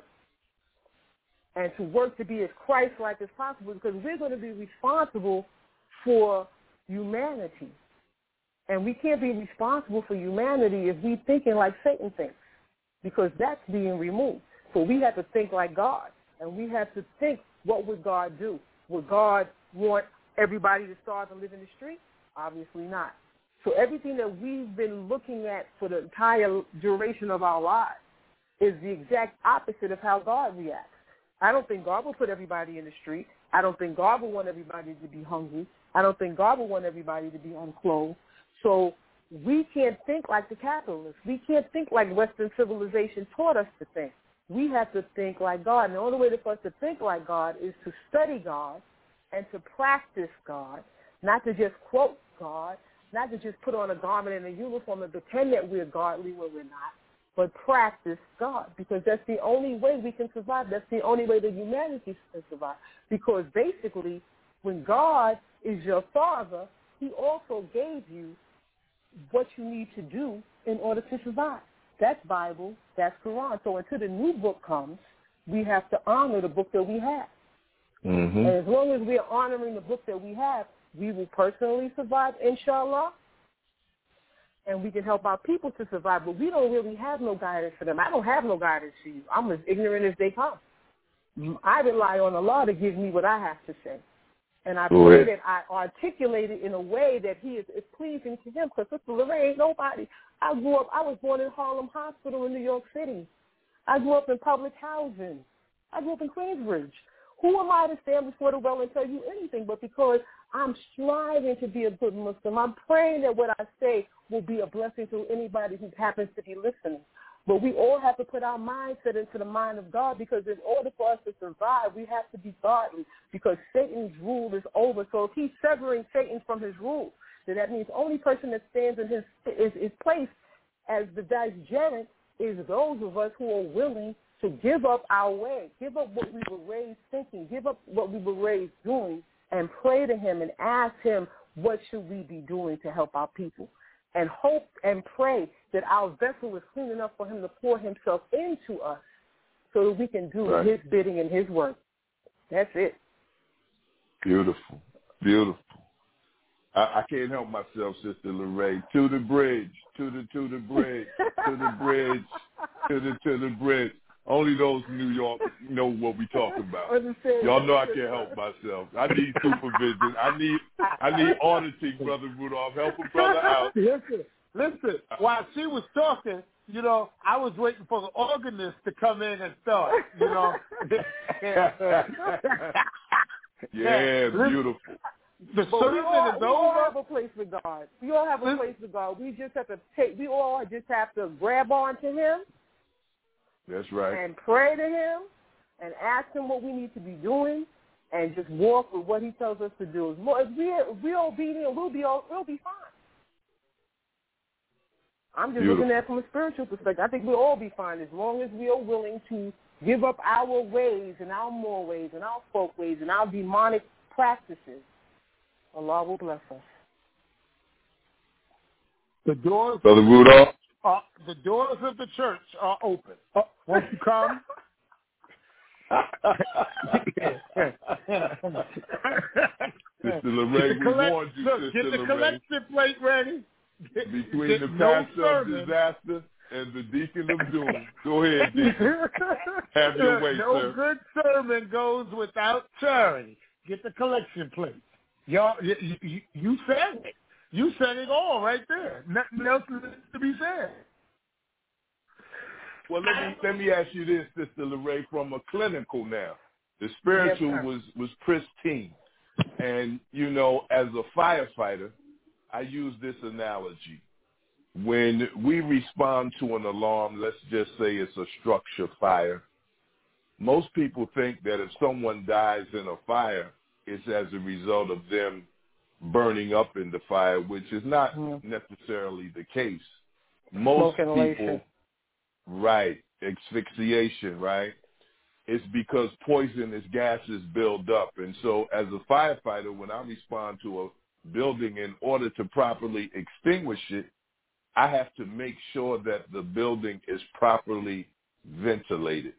and to work to be as Christ-like as possible, because we're going to be responsible for humanity. And we can't be responsible for humanity if we're thinking like Satan thinks, because that's being removed. So we have to think like God. And we have to think, what would God do? Would God want everybody to starve and live in the street? Obviously not. So everything that we've been looking at for the entire duration of our lives is the exact opposite of how God reacts. I don't think God will put everybody in the street. I don't think God will want everybody to be hungry. I don't think God will want everybody to be unclothed. So we can't think like the capitalists. We can't think like Western civilization taught us to think. We have to think like God. And the only way for us to think like God is to study God and to practice God, not to just quote God, not to just put on a garment and a uniform and pretend that we're godly when we're not, but practice God, because that's the only way we can survive. That's the only way that humanity can survive. Because basically, when God is your father, he also gave you what you need to do in order to survive. That's Bible, that's Quran. So until the new book comes, we have to honor the book that we have. Mm-hmm. And as long as we are honoring the book that we have, we will personally survive, inshallah, and we can help our people to survive. But we don't really have no guidance for them. I don't have no guidance for you. I'm as ignorant as they come. I rely on Allah to give me what I have to say. And I pray that I articulate it in a way that he is, is pleasing to him. Because Sister Lorraine ain't nobody. I grew up, I was born in Harlem Hospital in New York City. I grew up in public housing. I grew up in Queensbridge. Who am I to stand before the well and tell you anything? But because I'm striving to be a good Muslim, I'm praying that what I say will be a blessing to anybody who happens to be listening. But we all have to put our mindset into the mind of God, because in order for us to survive, we have to be godly, because Satan's rule is over. So if he's severing Satan from his rule, then that means the only person that stands in his, his, his place as the vicegerent is those of us who are willing to give up our way, give up what we were raised thinking, give up what we were raised doing, and pray to him and ask him, what should we be doing to help our people? And hope and pray that our vessel is clean enough for him to pour himself into us so that we can do right. his bidding and his work. That's it. Beautiful. Beautiful. I, I can't help myself, Sister Lorraine. To the bridge, to the to the bridge, to the bridge, to the to the bridge. Only those in New York know what we talking about. Understand. Y'all know I can't help myself. I need supervision. I need I need auditing, Brother Rudolph. Help a brother out. Listen, listen. While she was talking, you know, I was waiting for the organist to come in and start. You know. Yeah, beautiful. The But we all, sermon is we all over. have a place for God. We all have a place for God. We just have to take. We all just have to grab on to Him. That's right. And pray to Him, and ask Him what we need to be doing, and just walk with what He tells us to do. If we're, if we're obedient, we'll be all, we'll be fine. I'm just Beautiful. looking at it from a spiritual perspective. I think we'll all be fine as long as we are willing to give up our ways and our moral ways and our folk ways and our demonic practices. Allah will bless us. The doors, Brother Rudolph. uh, the doors of the church are open. Uh, won't you come? Sister Lorraine, we collect, warned you, look, Sister get the Lorraine. collection plate ready. Get, Between get the no pastor of sermon. disaster and the deacon of doom. Go ahead, deacon. Have your way, no sir. good sermon goes without charity. Get the collection plate. Y'all, you, you, you said it. You said it all right there. Nothing else to be said. Well, let me let me ask you this, Sister Lorraine, from a clinical now. The spiritual Yes, was was pristine, and you know, as a firefighter, I use this analogy. When we respond to an alarm, let's just say it's a structure fire, most people think that if someone dies in a fire, it's as a result of them burning up in the fire, which is not mm. necessarily the case. Most people, right, asphyxiation, right, it's because poisonous gases build up. And so as a firefighter, when I respond to a building, in order to properly extinguish it, I have to make sure that the building is properly ventilated.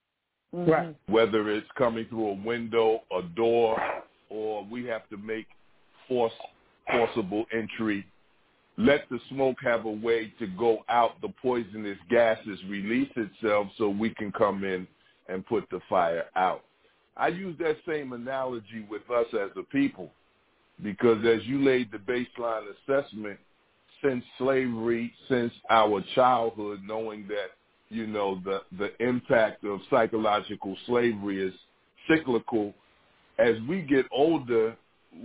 Right. Whether it's coming through a window, a door, or we have to make force, forcible entry. Let the smoke have a way to go out, the poisonous gases release itself so we can come in and put the fire out. I use that same analogy with us as a people because as you laid the baseline assessment, since slavery, since our childhood, knowing that, you know, the, the impact of psychological slavery is cyclical, as we get older,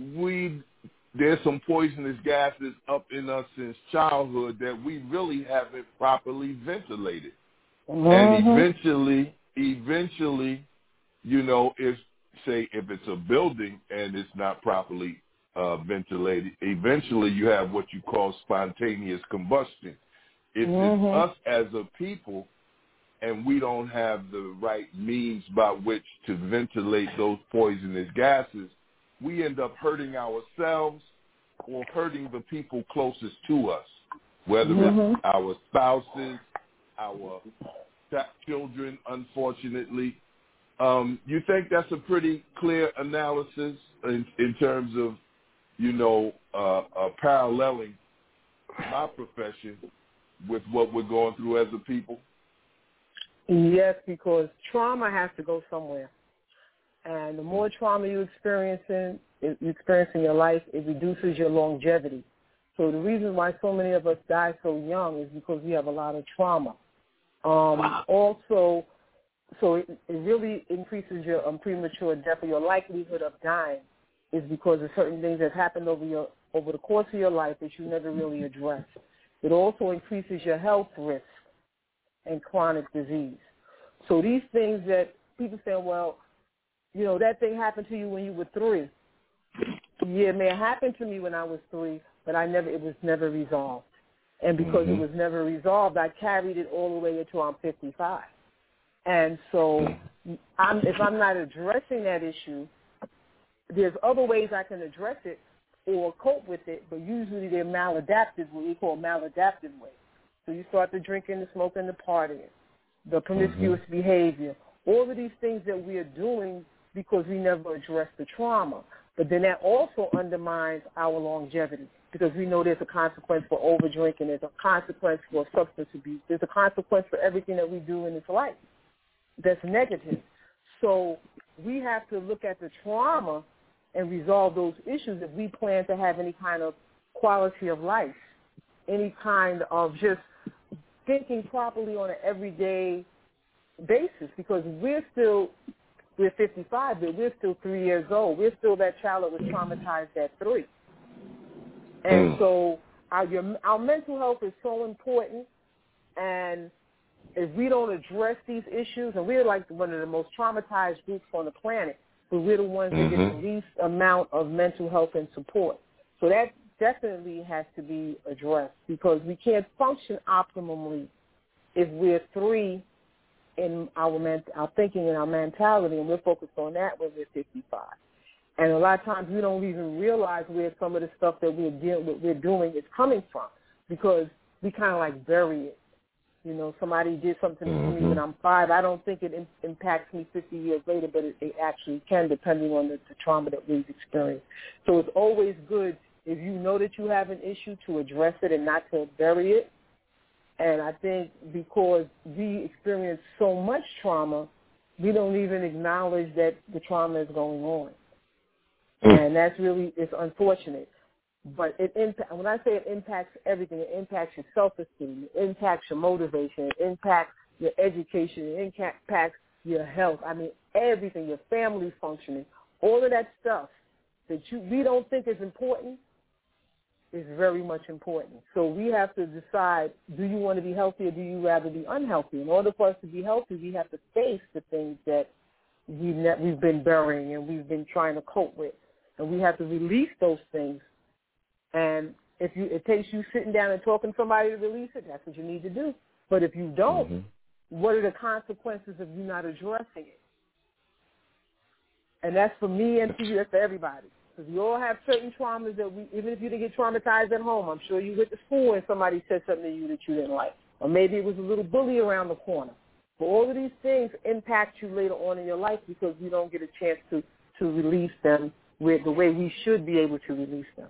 we there's some poisonous gases up in us since childhood that we really haven't properly ventilated. Mm-hmm. And eventually, eventually, you know, if, say, if it's a building and it's not properly uh, ventilated, eventually you have what you call spontaneous combustion. If mm-hmm. it's us as a people and we don't have the right means by which to ventilate those poisonous gases, we end up hurting ourselves or hurting the people closest to us, whether mm-hmm. it's our spouses, our children, unfortunately. Um, you think that's a pretty clear analysis in, in terms of, you know, uh, uh, paralleling my profession with what we're going through as a people? Yes, because trauma has to go somewhere. And the more trauma you experience in, you experience in your life, it reduces your longevity. So the reason why so many of us die so young is because we have a lot of trauma. Um, wow. Also, so it, it really increases your um, premature death or your likelihood of dying is because of certain things that happened over your over the course of your life that you never really addressed. It also increases your health risk and chronic disease. So these things that people say, well, you know, that thing happened to you when you were three. Yeah, it may have happened to me when I was three, but I never, it was never resolved. And because mm-hmm. it was never resolved, I carried it all the way until I'm fifty-five. And so I'm, if I'm not addressing that issue, there's other ways I can address it or cope with it, but usually they're maladaptive, what we call maladaptive ways. So you start the drinking, the smoking, the partying, the promiscuous mm-hmm. behavior, all of these things that we are doing because we never address the trauma. But then that also undermines our longevity because we know there's a consequence for over-drinking, there's a consequence for substance abuse, there's a consequence for everything that we do in this life. that's negative. So we have to look at the trauma and resolve those issues if we plan to have any kind of quality of life, any kind of just thinking properly on an everyday basis, because we're still, we're fifty-five, but we're still three years old. We're still that child that was traumatized at three. And so our, your, our mental health is so important, and if we don't address these issues, and we're like one of the most traumatized groups on the planet, but we're the ones that get the least amount of mental health and support. So that definitely has to be addressed, because we can't function optimally if we're three in our ment- our thinking and our mentality, and we're focused on that when we're fifty-five. And a lot of times we don't even realize where some of the stuff that we're dealing with, we're doing is coming from, because we kind of like bury it. You know, somebody did something to me when I'm five. I don't think it in- impacts me fifty years later, but it, it actually can, depending on the, the trauma that we've experienced. So it's always good if you know that you have an issue to address it and not to bury it. And I think because we experience so much trauma, we don't even acknowledge that the trauma is going on. And that's really, it's unfortunate. But it impact, when I say it impacts everything, it impacts your self-esteem, it impacts your motivation, it impacts your education, it impacts your health. I mean, everything, your family functioning, all of that stuff that you we don't think is important is very much important. So we have to decide, do you want to be healthy or do you rather be unhealthy? In order for us to be healthy, we have to face the things that we've, ne- we've been burying and we've been trying to cope with. And we have to release those things. And if you, it takes you sitting down and talking to somebody to release it, that's what you need to do. But if you don't, mm-hmm. what are the consequences of you not addressing it? And that's for me and for you, that's for everybody. Because we all have certain traumas that we, even if you didn't get traumatized at home, I'm sure you went to school and somebody said something to you that you didn't like. Or maybe it was a little bully around the corner. But all of these things impact you later on in your life because you don't get a chance to, to release them with the way we should be able to release them.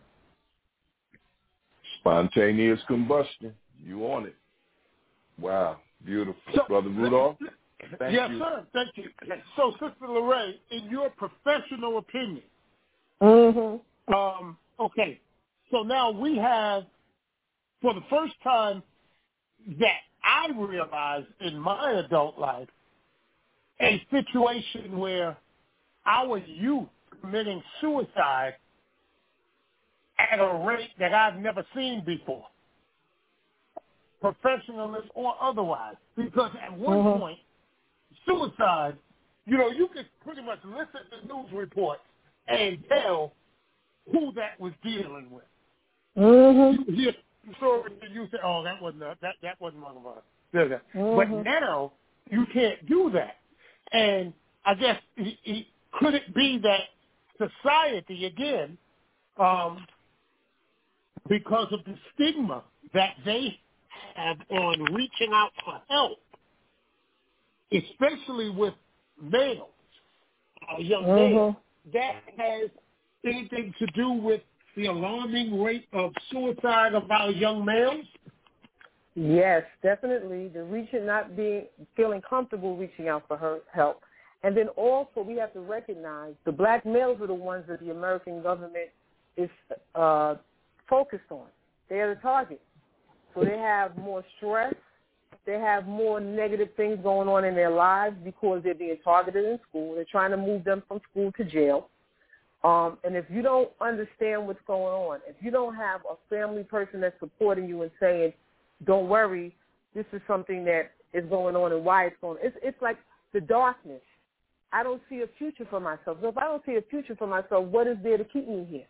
Spontaneous combustion. You on it. Wow. Beautiful. So, Brother Rudolph? Thank yes, you. sir. Thank you. So, Sister Lorraine, in your professional opinion, mm-hmm. um, okay, so now we have, for the first time that I realized in my adult life, a situation where our youth committing suicide at a rate that I've never seen before, professionalist or otherwise. Because at one mm-hmm. point, suicide, you know, you could pretty much listen to news reports and tell who that was dealing with. Mm-hmm. You, so you say, oh, that wasn't a, that that wasn't one of us. Mm-hmm. But now you can't do that. And I guess it, it, could it be that society again, um, because of the stigma that they have on reaching out for help, especially with males, uh, young mm-hmm. males, that has anything to do with the alarming rate of suicide of our young males? Yes, definitely. The reaching, not being, feeling comfortable reaching out for her help. And then also we have to recognize the black males are the ones that the American government is uh, focused on. They are the target. So they have more stress. They have more negative things going on in their lives because they're being targeted in school. They're trying to move them from school to jail. Um, and if you don't understand what's going on, if you don't have a family person that's supporting you and saying, don't worry, this is something that is going on and why it's going on. It's, it's like the darkness. I don't see a future for myself. So if I don't see a future for myself, what is there to keep me here?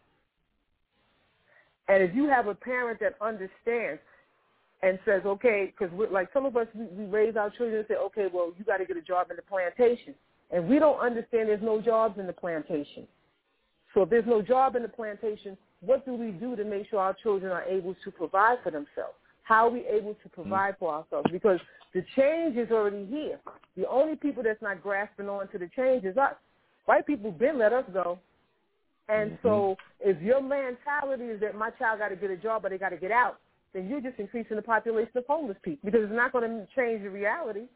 And if you have a parent that understands and says, okay, because like some of us, we, we raise our children and say, okay, well, you got to get a job in the plantation. And we don't understand there's no jobs in the plantation. So if there's no job in the plantation, what do we do to make sure our children are able to provide for themselves? How are we able to provide for ourselves? Because the change is already here. The only people that's not grasping on to the change is us. White people been let us go. And mm-hmm. so if your mentality is that my child got to get a job but they got to get out, then you're just increasing the population of homeless people because it's not going to change the reality.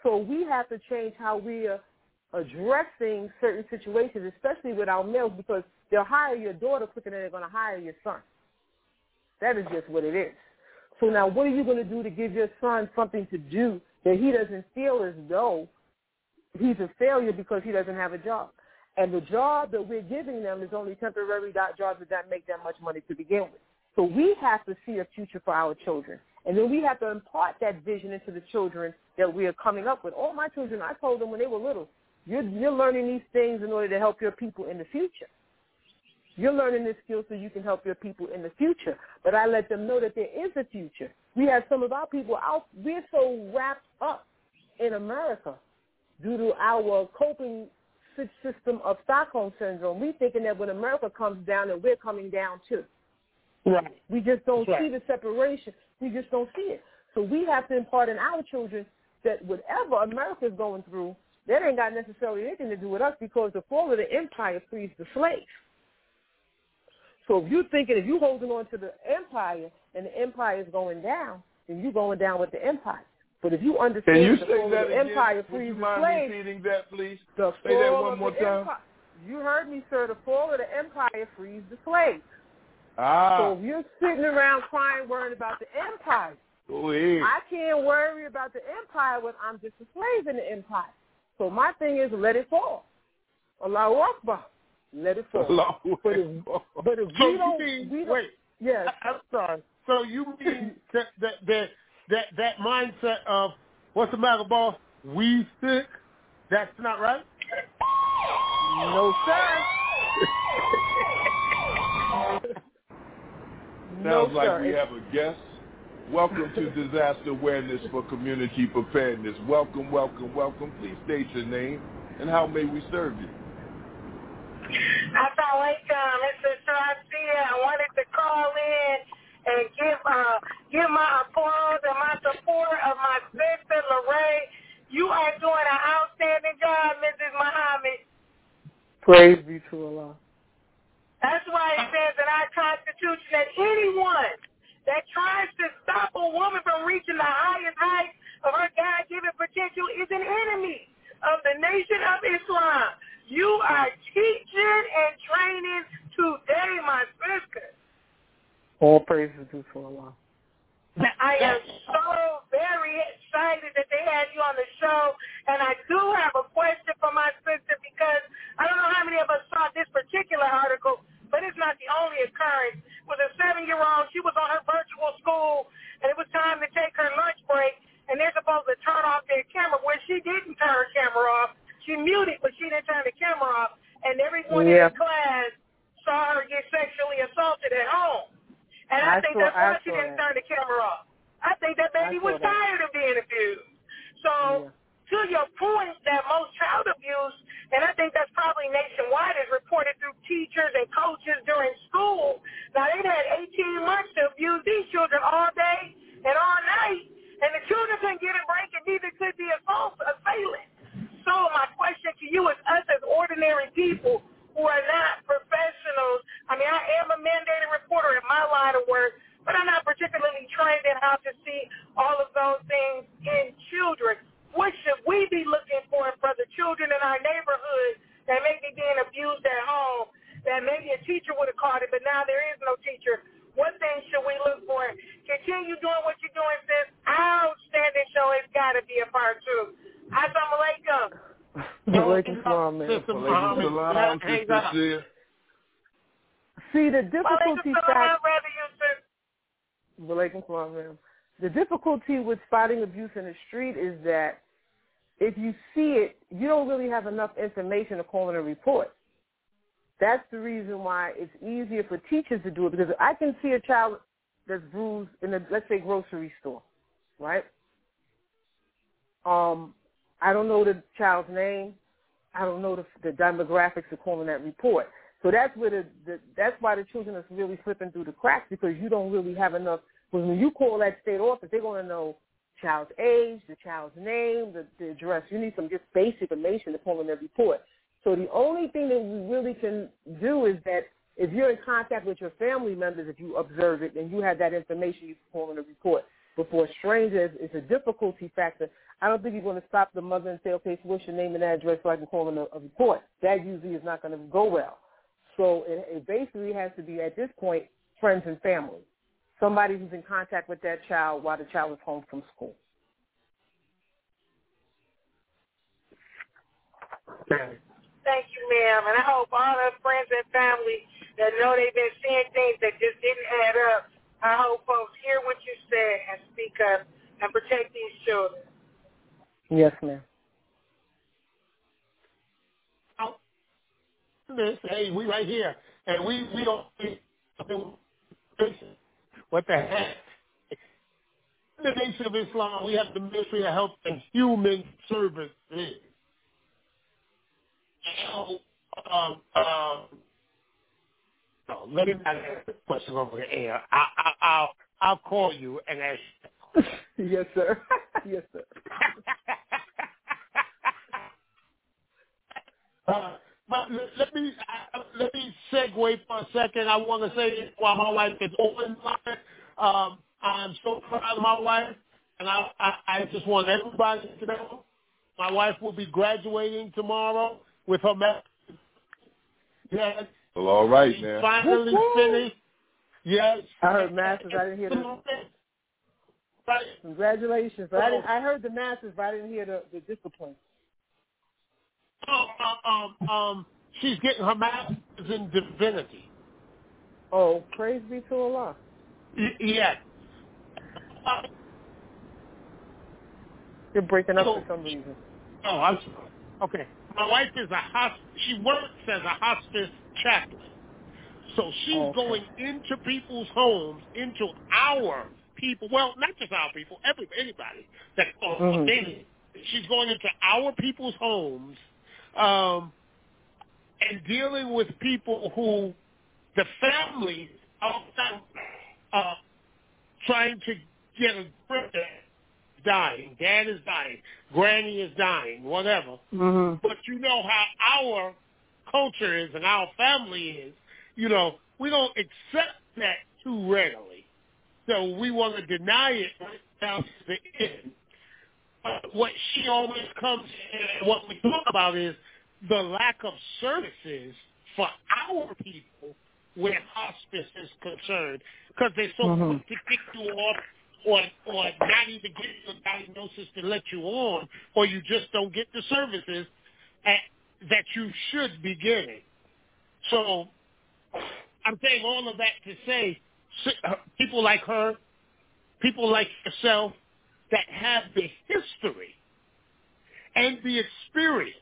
So we have to change how we are addressing certain situations, especially with our males, because they'll hire your daughter quicker than they're going to hire your son. That is just what it is. So now what are you going to do to give your son something to do that he doesn't feel as though he's a failure because he doesn't have a job? And the job that we're giving them is only temporary jobs that don't make that much money to begin with. So we have to see a future for our children. And then we have to impart that vision into the children that we are coming up with. All my children, I told them when they were little, you're, you're learning these things in order to help your people in the future. You're learning this skill so you can help your people in the future. But I let them know that there is a future. We have some of our people out. We're so wrapped up in America due to our coping system of Stockholm Syndrome. We're thinking that when America comes down, that we're coming down too. Right. We just don't Right. see the separation. We just don't see it. So we have to impart in our children that whatever America is going through, that ain't got necessarily anything to do with us, because the fall of the empire frees the slave. So if you're thinking, if you're holding on to the empire and the empire is going down, then you're going down with the empire. But if you understand Can you the say fall that of the again? empire Would frees you the mind slave, repeating that, please? the Say that fall one of more the time. empire, you heard me, sir. The fall of the empire frees the slave. Ah. So if you're sitting around crying, worrying about the empire, Go ahead. I can't worry about the empire when I'm just a slave in the empire. So my thing is, let it fall. Allahu Akbar. Let it fall. Allahu But if, Akbar. but if So we you don't, mean, we don't, wait, yes. I, I'm sorry. So you mean that, that that that that mindset of what's the matter, boss? We sick? That's not right. No, sir. Sounds no, like sir. we have a guest. Welcome to Disaster Awareness for Community Preparedness. Welcome, welcome, welcome. Please state your name and how may we serve you. Assalamu alaikum. It's Shazia. I wanted to call in and give uh, give my applause and my support of my sister, Lorraine. You are doing an outstanding job, Missus Muhammad. Praise be to Allah. That's why it says in our Constitution that anyone that tries to stop a woman from reaching the highest heights of her God-given potential is an enemy of the Nation of Islam. You are teaching and training today, my sister. All praises due to Allah. I am so very excited that they had you on the show, and I do have a question for my sister, because I don't know how many of us saw this particular article, but it's not the only occurrence. It was a seven-year-old. She was on her virtual school, and it was time to take her lunch break, and they're supposed to turn off their camera. When she didn't turn her camera off, she muted, but she didn't turn the camera off, and everyone Yeah. in the class saw her get sexually assaulted at home. And I, I think saw, that's why I she saw didn't that. turn the camera off. I think that baby was that. tired of being abused. So Yeah. to your point that most child abuse, and I think that's probably nationwide, is reported through teachers and coaches during school. Now, they've had eighteen months to abuse these children all day and all night, and the children couldn't get a break, and neither could the assailant. So my question to you is, us as ordinary people who are not professionals, I mean, I am a mandated reporter in my line of work, but I'm not particularly trained in how to see all of those things in children. What should we be looking for for the children in our neighborhood that may be being abused at home, that maybe a teacher would have caught it, but now there is no teacher? What things should we look for? Continue doing what you're doing, sis. Outstanding show. It's got to be a part two. Assalamu alaikum. Walaikum salam, man. Sister Walaikum Muhammad, salam, now hang Sister up. Sia. See, the Walaikum difficulty salam, fact, brother Yusuf. Walaikum salam, ma'am. The difficulty with spotting abuse in the street is that if you see it, you don't really have enough information to call in a report. That's the reason why it's easier for teachers to do it, because I can see a child that's bruised in a, let's say, grocery store, right? Um, I don't know the child's name. I don't know the, the demographics to call in that report. So that's where the, the that's why the children are really slipping through the cracks, because you don't really have enough. Because when you call that state office, they're going to know child's age, the child's name, the, the address. You need some just basic information to call in their report. So the only thing that we really can do is that if you're in contact with your family members, if you observe it and you have that information, you can call in a report. Before strangers, it's a difficulty factor. I don't think you're going to stop the mother and say, okay, so what's your name and address so I can call in a, a report. That usually is not going to go well. So it, it basically has to be, at this point, friends and family, somebody who's in contact with that child while the child is home from school. Okay. Thank you, ma'am. And I hope all the friends and family that know they've been seeing things that just didn't add up, I hope folks hear what you said and speak up and protect these children. Yes, ma'am. This, hey, we right here, and we, we don't what the heck. In the Nation of Islam, we have the Ministry of Health and Human Services. So, um, um, no, let me not ask the question over the air. I, I, I'll, I'll call you and ask. Yes, sir. Yes, sir. uh, but let me uh, let me segue for a second. I want to say this while my wife is on line. Um, I'm so proud of my wife, and I, I, I just want everybody to know my wife will be graduating tomorrow with her master's. Yes. Well, all right, she man. Finally finished. Yes. I heard masters. I didn't hear the. Right. Congratulations. But I, didn't, I heard the masters, but I didn't hear the, the discipline. Oh, uh, um, um, she's getting her master's in divinity. Oh, praise be to Allah. Y- yes. Uh, You're breaking up so, for some reason. Oh, I'm sorry. Okay. My wife is a hospice. She works as a hospice chaplain. So she's Oh, okay. going into people's homes, into our people. Well, not just our people, every anybody that calls Mm-hmm. in. She's going into our people's homes, um, and dealing with people who the families are uh, trying to get a grip at. Dying, dad is dying, granny is dying, whatever. Mm-hmm. But you know how our culture is and our family is. You know, we don't accept that too readily. So we want to deny it right down to the end. But what she always comes and what we talk about is the lack of services for our people where hospice is concerned, because they're so Mm-hmm. quick to kick you off or or not even get you a diagnosis to let you on, or you just don't get the services at, that you should be getting. So I'm saying all of that to say people like her, people like yourself that have the history and the experience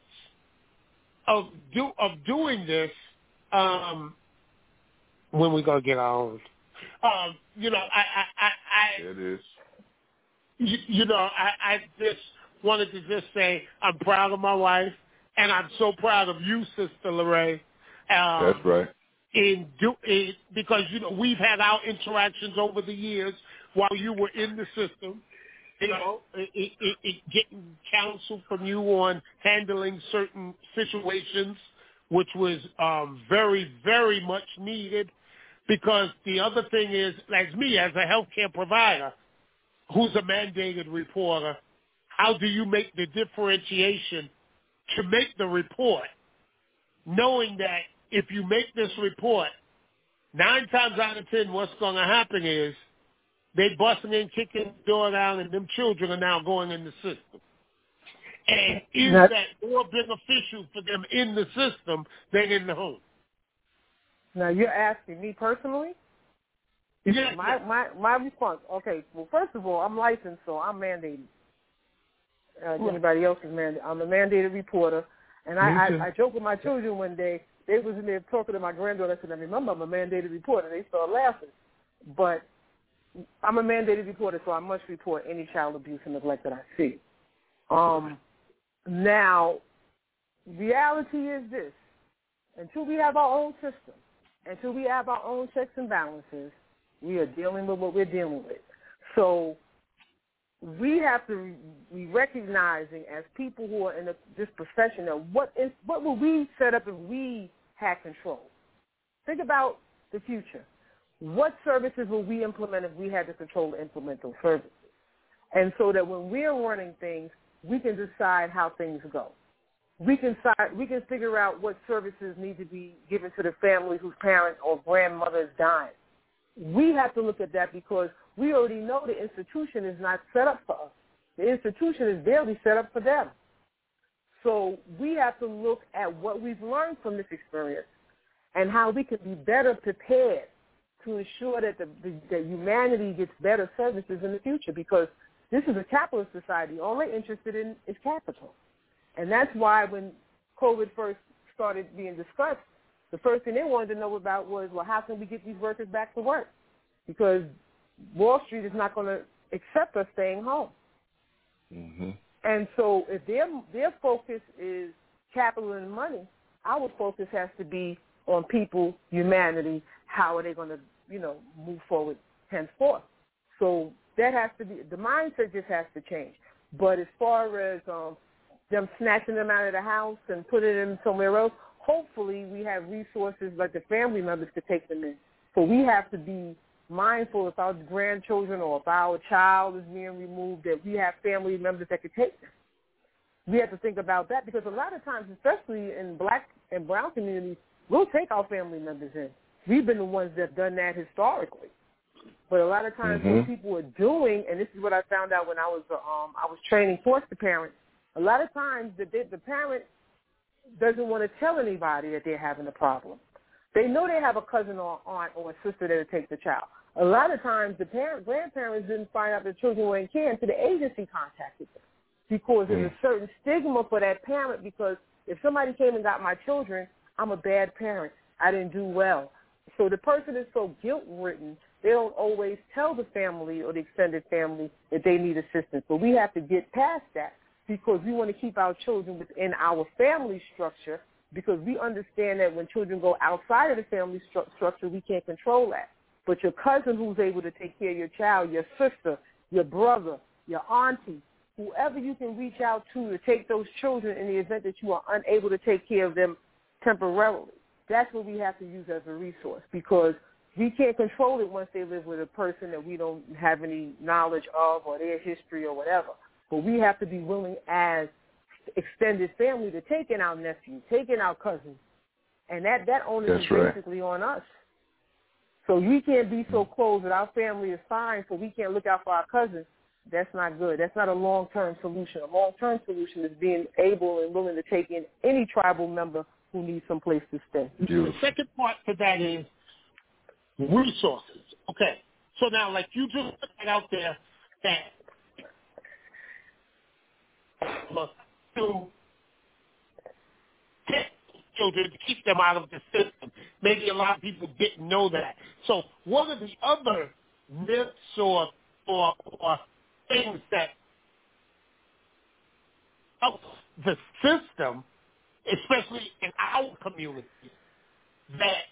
of do of doing this, um, when we gonna get our own? Um, you know, I, I, I, I It is. you, you know, I, I just wanted to just say I'm proud of my wife, and I'm so proud of you, Sister Lorraine. Um, That's right. In do in, because you know we've had our interactions over the years while you were in the system. You know, it, it, it, getting counsel from you on handling certain situations, which was um, very, very much needed. Because the other thing is, as me, as a healthcare provider, who's a mandated reporter, how do you make the differentiation to make the report, knowing that if you make this report, nine times out of ten, what's going to happen is they busting in, kicking the door down, and them children are now going in the system. And is That's, that more beneficial for them in the system than in the home? now you're asking me personally? Yes, My, my my response, okay, well, first of all, I'm licensed, so I'm mandated. Uh, Right. Anybody else is mandated. I'm a mandated reporter. And I, I, I joked with my children one day. They was in there talking to my granddaughter. I said, I remember I'm a mandated reporter. They started laughing. But I'm a mandated reporter, so I must report any child abuse and neglect that I see. Um, now, reality is this. Until we have our own system, until we have our own checks and balances, we are dealing with what we're dealing with. So we have to be recognizing as people who are in a, this profession that what is what would we set up if we had control? Think about the future. What services will we implement if we had the control to implement those services? And so that when we're running things, we can decide how things go. We can decide, we can figure out what services need to be given to the family whose parent or grandmother is dying. We have to look at that because we already know the institution is not set up for us. The institution is barely set up for them. So we have to look at what we've learned from this experience and how we can be better prepared to ensure that the, the that humanity gets better services in the future, because this is a capitalist society. All they're interested in is capital. And that's why when COVID first started being discussed, the first thing they wanted to know about was, well, how can we get these workers back to work? Because Wall Street is not going to accept us staying home. Mm-hmm. And so if their their focus is capital and money, our focus has to be on people, humanity. How are they going to, you know, move forward henceforth? So that has to be, the mindset just has to change. But as far as um, them snatching them out of the house and putting them somewhere else, hopefully we have resources like the family members to take them in. So we have to be mindful if our grandchildren or if our child is being removed, that we have family members that could take them. We have to think about that because a lot of times, especially in black and brown communities, we'll take our family members in. We've been the ones that have done that historically. But a lot of times mm-hmm. what people are doing, and this is what I found out when I was uh, um, I was training foster parents, a lot of times the, the parent doesn't want to tell anybody that they're having a problem. They know they have a cousin or aunt or a sister that'll take the child. A lot of times the parent, grandparents didn't find out the children were in care until the agency contacted them, because there's a certain stigma for that parent, because if somebody came and got my children, I'm a bad parent. I didn't do well. So the person is so guilt-ridden, they don't always tell the family or the extended family that they need assistance. But we have to get past that because we want to keep our children within our family structure, because we understand that when children go outside of the family stru- structure, we can't control that. But your cousin who's able to take care of your child, your sister, your brother, your auntie, whoever you can reach out to to take those children in the event that you are unable to take care of them temporarily, that's what we have to use as a resource, because we can't control it once they live with a person that we don't have any knowledge of or their history or whatever. But we have to be willing as extended family to take in our nephew, take in our cousins, and that, that onus That's is right. basically on us. So we can't be so close that our family is fine, so we can't look out for our cousins. That's not good. That's not a long-term solution. A long-term solution is being able and willing to take in any tribal member who needs some place to stay. The second part to that is resources. Okay. So now, like you just put that out there, that to get children, to keep them out of the system. Maybe a lot of people didn't know that. So what are the other myths or, or, or things that help the system, especially in our community, that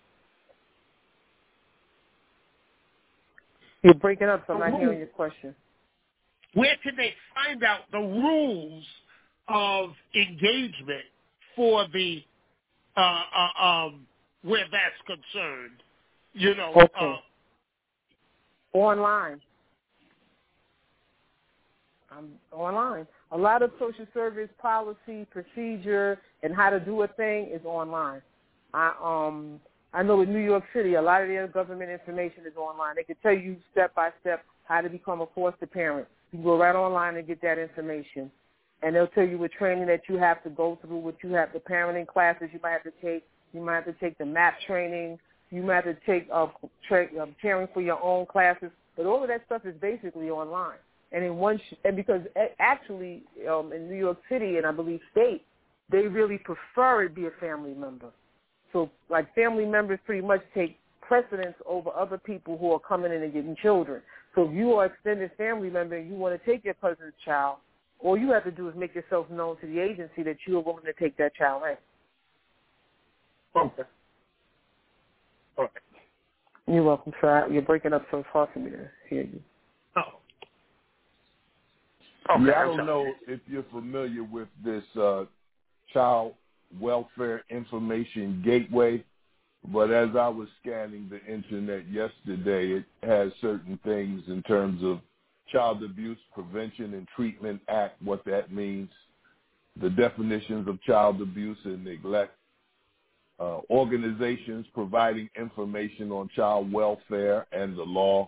You're breaking up, so I'm not hearing your question. where can they find out the rules of engagement for the uh, uh, um, where that's concerned? You know, Okay. uh, Online. Um, online. A lot of social service policy, procedure, and how to do a thing is online. I um I know in New York City, a lot of their government information is online. They can tell you step by step how to become a foster parent. You can go right online and get that information, and they'll tell you what training that you have to go through, what you have, the parenting classes you might have to take. You might have to take the MAP training. You might have to take uh, tra- uh, caring for your own classes. But all of that stuff is basically online. And in one, sh- and because actually um, in New York City and I believe state, they really prefer it be a family member. So like family members pretty much take precedence over other people who are coming in and getting children. So if you are an extended family member and you want to take your cousin's child, all you have to do is make yourself known to the agency that you are willing to take that child in. okay. All right. You're welcome, sir. You're breaking up, so it's hard for me to hear you. Oh. Okay, yeah, I I'm don't sorry. know if you're familiar with this uh, Child Welfare Information Gateway, but as I was scanning the internet yesterday, it has certain things in terms of Child Abuse Prevention and Treatment Act, what that means, the definitions of child abuse and neglect, uh, organizations providing information on child welfare and the law,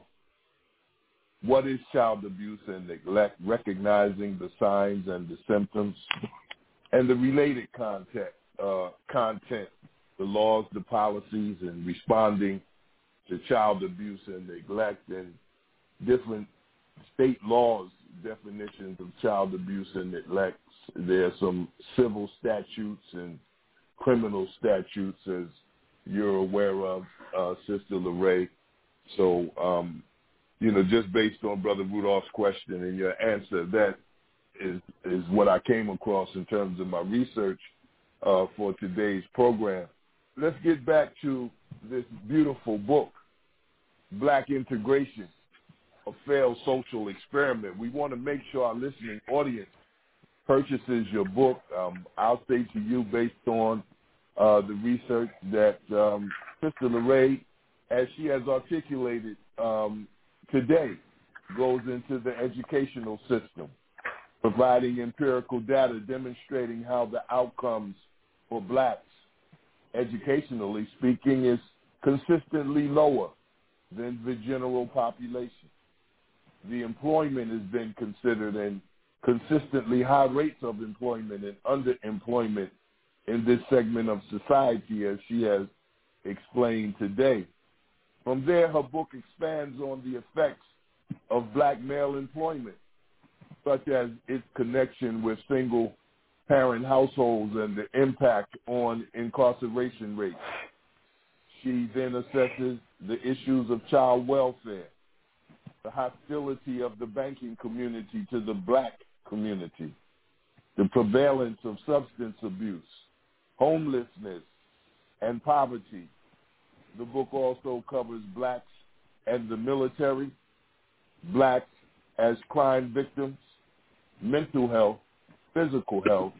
what is child abuse and neglect, recognizing the signs and the symptoms, and the related content, uh, content, the laws, the policies, and responding to child abuse and neglect, and different state laws, definitions of child abuse and neglect. There are some civil statutes and criminal statutes, as you're aware of, uh, Sister LaRae. So, um, you know, just based on Brother Rudolph's question and your answer, that is is what I came across in terms of my research uh, for today's program. Let's get back to this beautiful book, Black Integration, A Failed Social Experiment. We want to make sure our listening audience purchases your book. Um, I'll say to you, based on uh, the research that um, Sister LaRae, as she has articulated um, today, goes into the educational system, providing empirical data demonstrating how the outcomes for blacks, educationally speaking, is consistently lower than the general population. The employment has been considered and consistently high rates of employment and underemployment in this segment of society, as she has explained today. From there, her book expands on the effects of black male employment, such as its connection with single-parent households and the impact on incarceration rates. She then assesses the issues of child welfare, the hostility of the banking community to the black community, the prevalence of substance abuse, homelessness, and poverty. The book also covers blacks and the military, blacks as crime victims, mental health, physical health,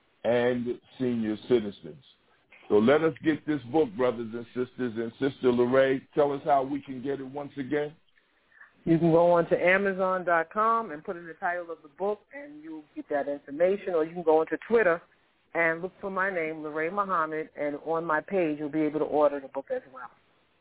and senior citizens. So let us get this book, brothers and sisters. And Sister LaRae, tell us how we can get it once again. You can go on to Amazon dot com and put in the title of the book, and you'll get that information. Or you can go onto Twitter and look for my name, LaRae Muhammad, and on my page you'll be able to order the book as well.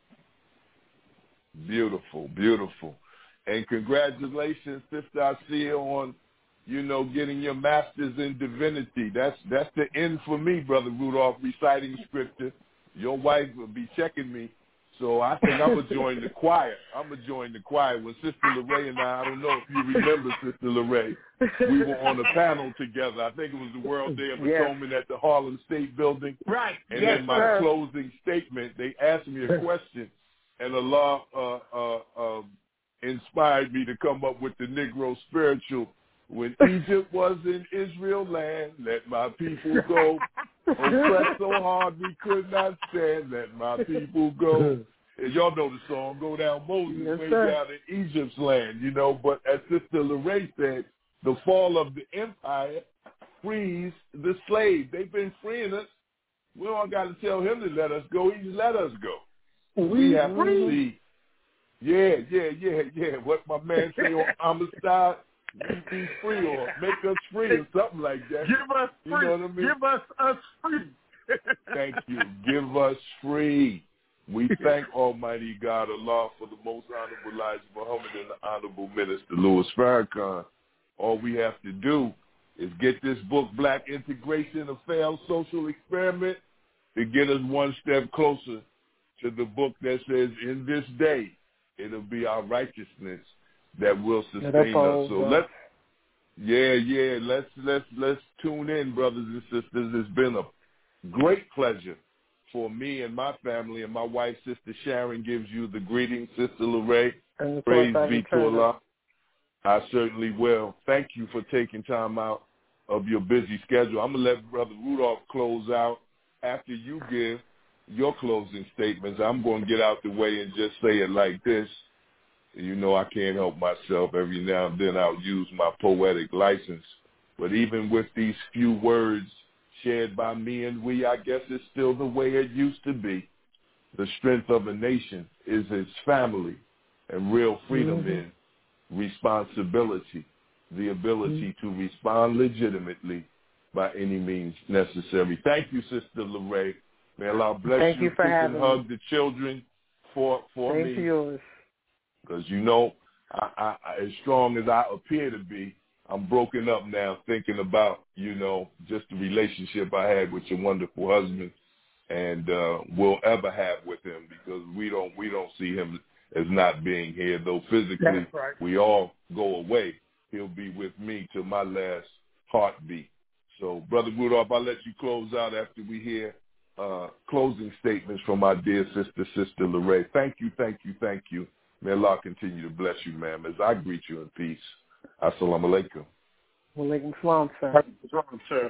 Beautiful, beautiful. And congratulations, Sister Asiya, on, you know, getting your master's in divinity. That's that's the end for me, Brother Rudolph, reciting scripture. Your wife will be checking me. So I think I'm going to join the choir. I'm going to join the choir. When Sister LaRae and I, I don't know if you remember, Sister LaRae, we were on a panel together. I think it was the World Day of yes. Atonement at the Harlem State Building. Right. And yes, in my sir. closing statement, they asked me a question, and Allah uh, uh, uh, inspired me to come up with the Negro spiritual. When Egypt was in Israel land, let my people go. Oppressed so hard we could not stand, let my people go. And y'all know the song, Go Down Moses, yes, way sir. down in Egypt's land, you know. But as Sister LaRae said, the fall of the empire frees the slave. They've been freeing us. We don't got to tell him to let us go. He let us go. We, we have free. to see. Yeah, yeah, yeah, yeah. What my man say on Amistad, we be free or make us free or something like that. Give us free. You know what I mean? Give us us free. Thank you. Give us free. We thank Almighty God, Allah, for the most honorable Elijah Muhammad and the honorable Minister Louis Farrakhan. All we have to do is get this book, Black Integration, A Failed Social Experiment, to get us one step closer to the book that says, in this day, it'll be our righteousness that will sustain us. So let's, yeah, yeah, let's let's let's tune in, brothers and sisters. It's been a great pleasure for me and my family, and my wife, Sister Sharon, gives you the greetings, Sister LaRae. Praise be to Allah. I certainly will. Thank you for taking time out of your busy schedule. I'm going to let Brother Rudolph close out. After you give your closing statements, I'm going to get out the way and just say it like this. You know, I can't help myself. Every now and then I'll use my poetic license. But even with these few words shared by me and we, I guess it's still the way it used to be. The strength of a nation is its family, and real freedom mm-hmm. in responsibility, the ability mm-hmm. to respond legitimately by any means necessary. Thank you, Sister Lorraine. May Allah bless Thank you. you for Kiss having and hug me. the children for for Same me. to yours. Because you know, I, I, I, as strong as I appear to be, I'm broken up now thinking about, you know, just the relationship I had with your wonderful husband and uh, will ever have with him, because we don't we don't see him as not being here, though physically right. we all go away. He'll be with me till my last heartbeat. So, Brother Rudolph, I'll let you close out after we hear uh, closing statements from our dear sister, Sister Lorraine. Thank you, thank you, thank you. May Allah continue to bless you, ma'am, as I greet you in peace. Assalamu alaikum. Wa alaikum salam, sir. sir.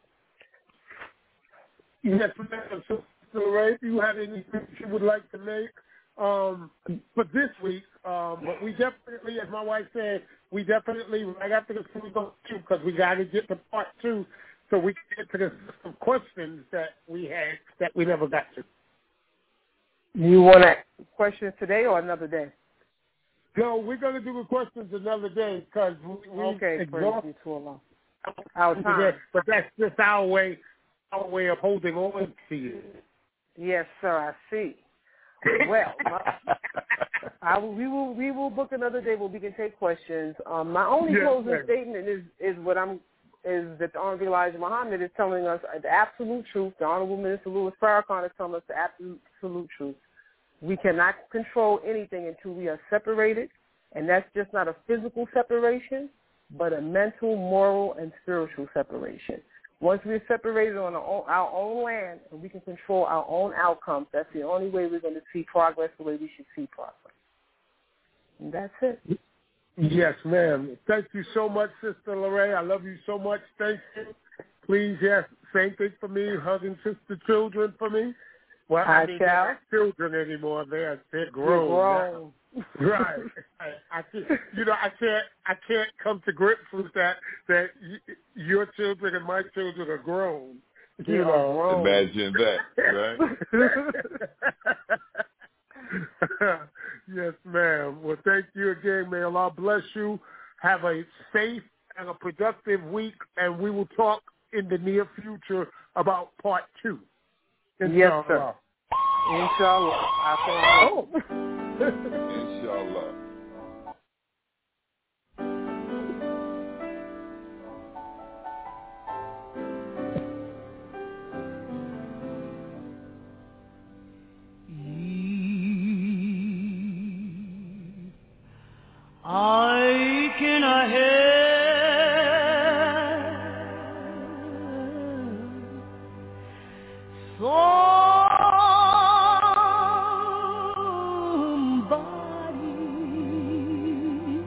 Yes, ma'am. Sister Lorraine, if you have anything you would like to make um, for this week, um, but we definitely, as my wife said, we definitely, right after this, we go to, because we got to get to part two so we can get to the some questions that we had that we never got to. You want a questions today or another day? No, we're going to do the questions another day because we, we okay, exhausted too long. Our time. But that's just our way, our way of holding on to you. Yes, sir, I see. Well, my, I will, we will we will book another day where we can take questions. Um, my only yes, closing ma'am. statement is is what I'm is that the Honorable Elijah Muhammad is telling us the absolute truth. The Honorable Minister Louis Farrakhan is telling us the absolute truth. We cannot control anything until we are separated, and that's just not a physical separation, but a mental, moral, and spiritual separation. Once we're separated on our own, our own land and we can control our own outcomes, that's the only way we're going to see progress the way we should see progress. And that's it. Yes, ma'am. Thank you so much, Sister Lorraine. I love you so much. Thank you. Please, yes, same thing for me, hugging sister children for me. Well, I, I mean, they're not children anymore. They're they're grown. They're grown. Right. I, I can't, you know, I can't I can't come to grips with that. That y- your children and my children are grown. They you are know, grown. Imagine that, right? Yes, ma'am. Well, thank you again. May Allah bless you. Have a safe and a productive week, and we will talk in the near future about part two. Inshallah. Yes, sir. Inshallah. Oh. Inshallah. I can I help somebody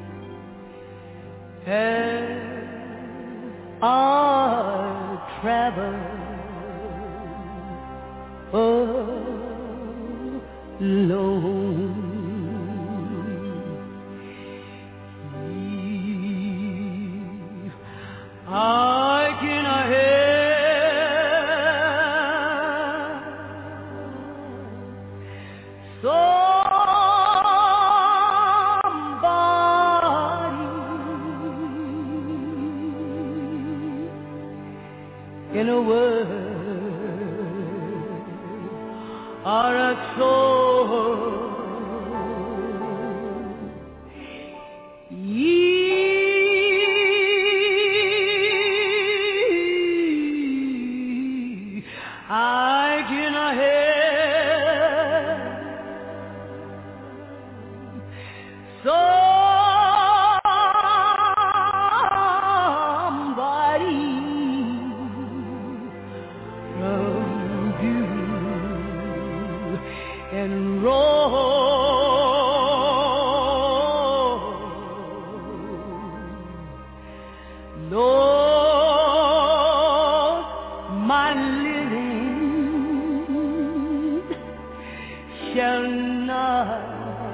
as I travel alone. I can I help somebody in a word or a soul. I can help somebody from view and roll. Lord, my living shall not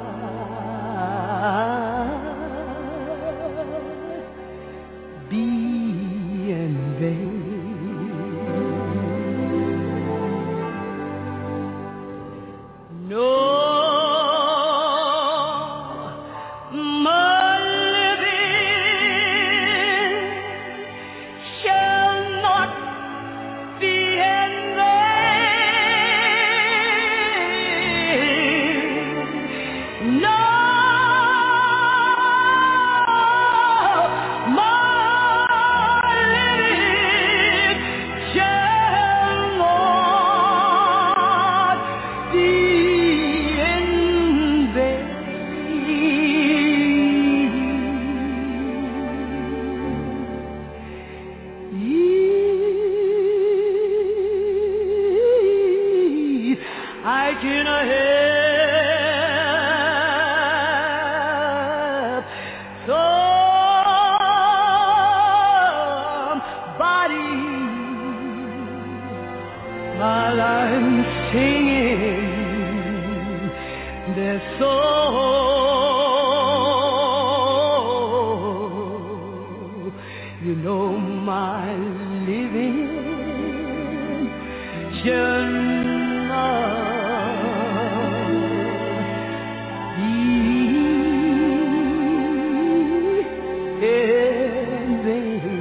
be in vain. No, my their soul. You know my living shall not be in vain.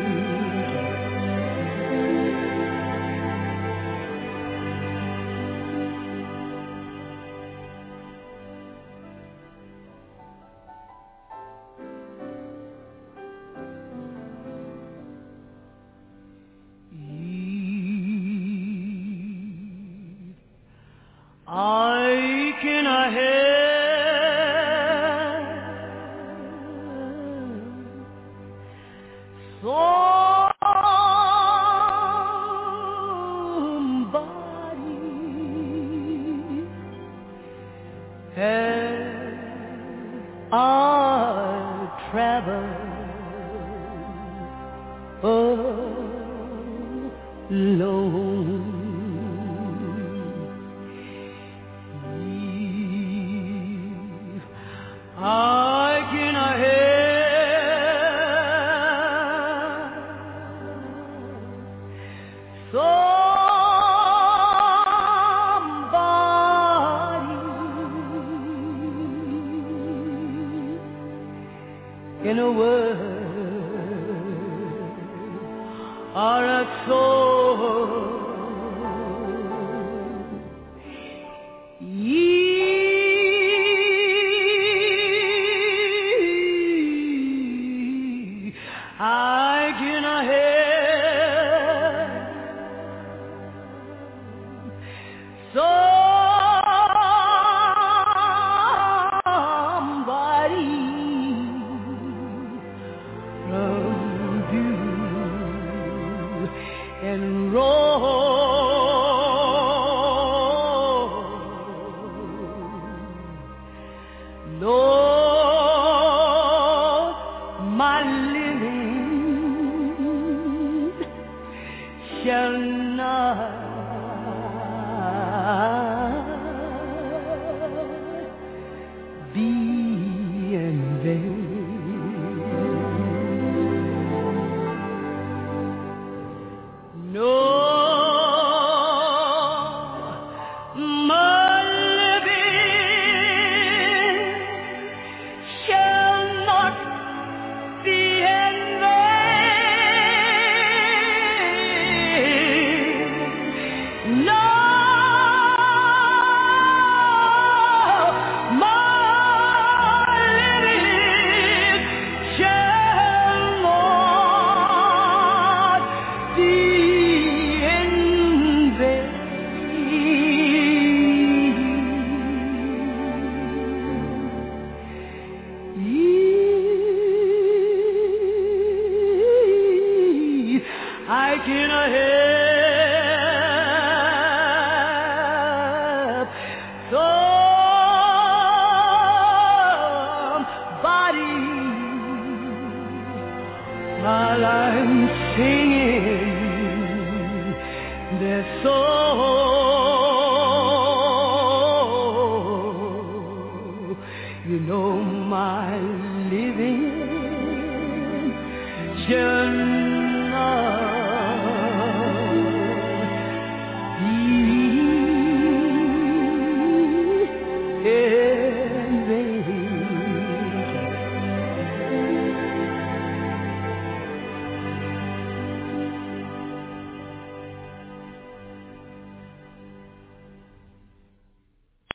I cannot help somebody as I travel alone. I cannot help somebody in a word or a soul. I cannot help somebody from view and roll. Lord, my living shall not be in vain. No, my living shall not be in vain. No, my living shall not be in vain. I cannot help somebody while I'm singing their soul. You know my living shall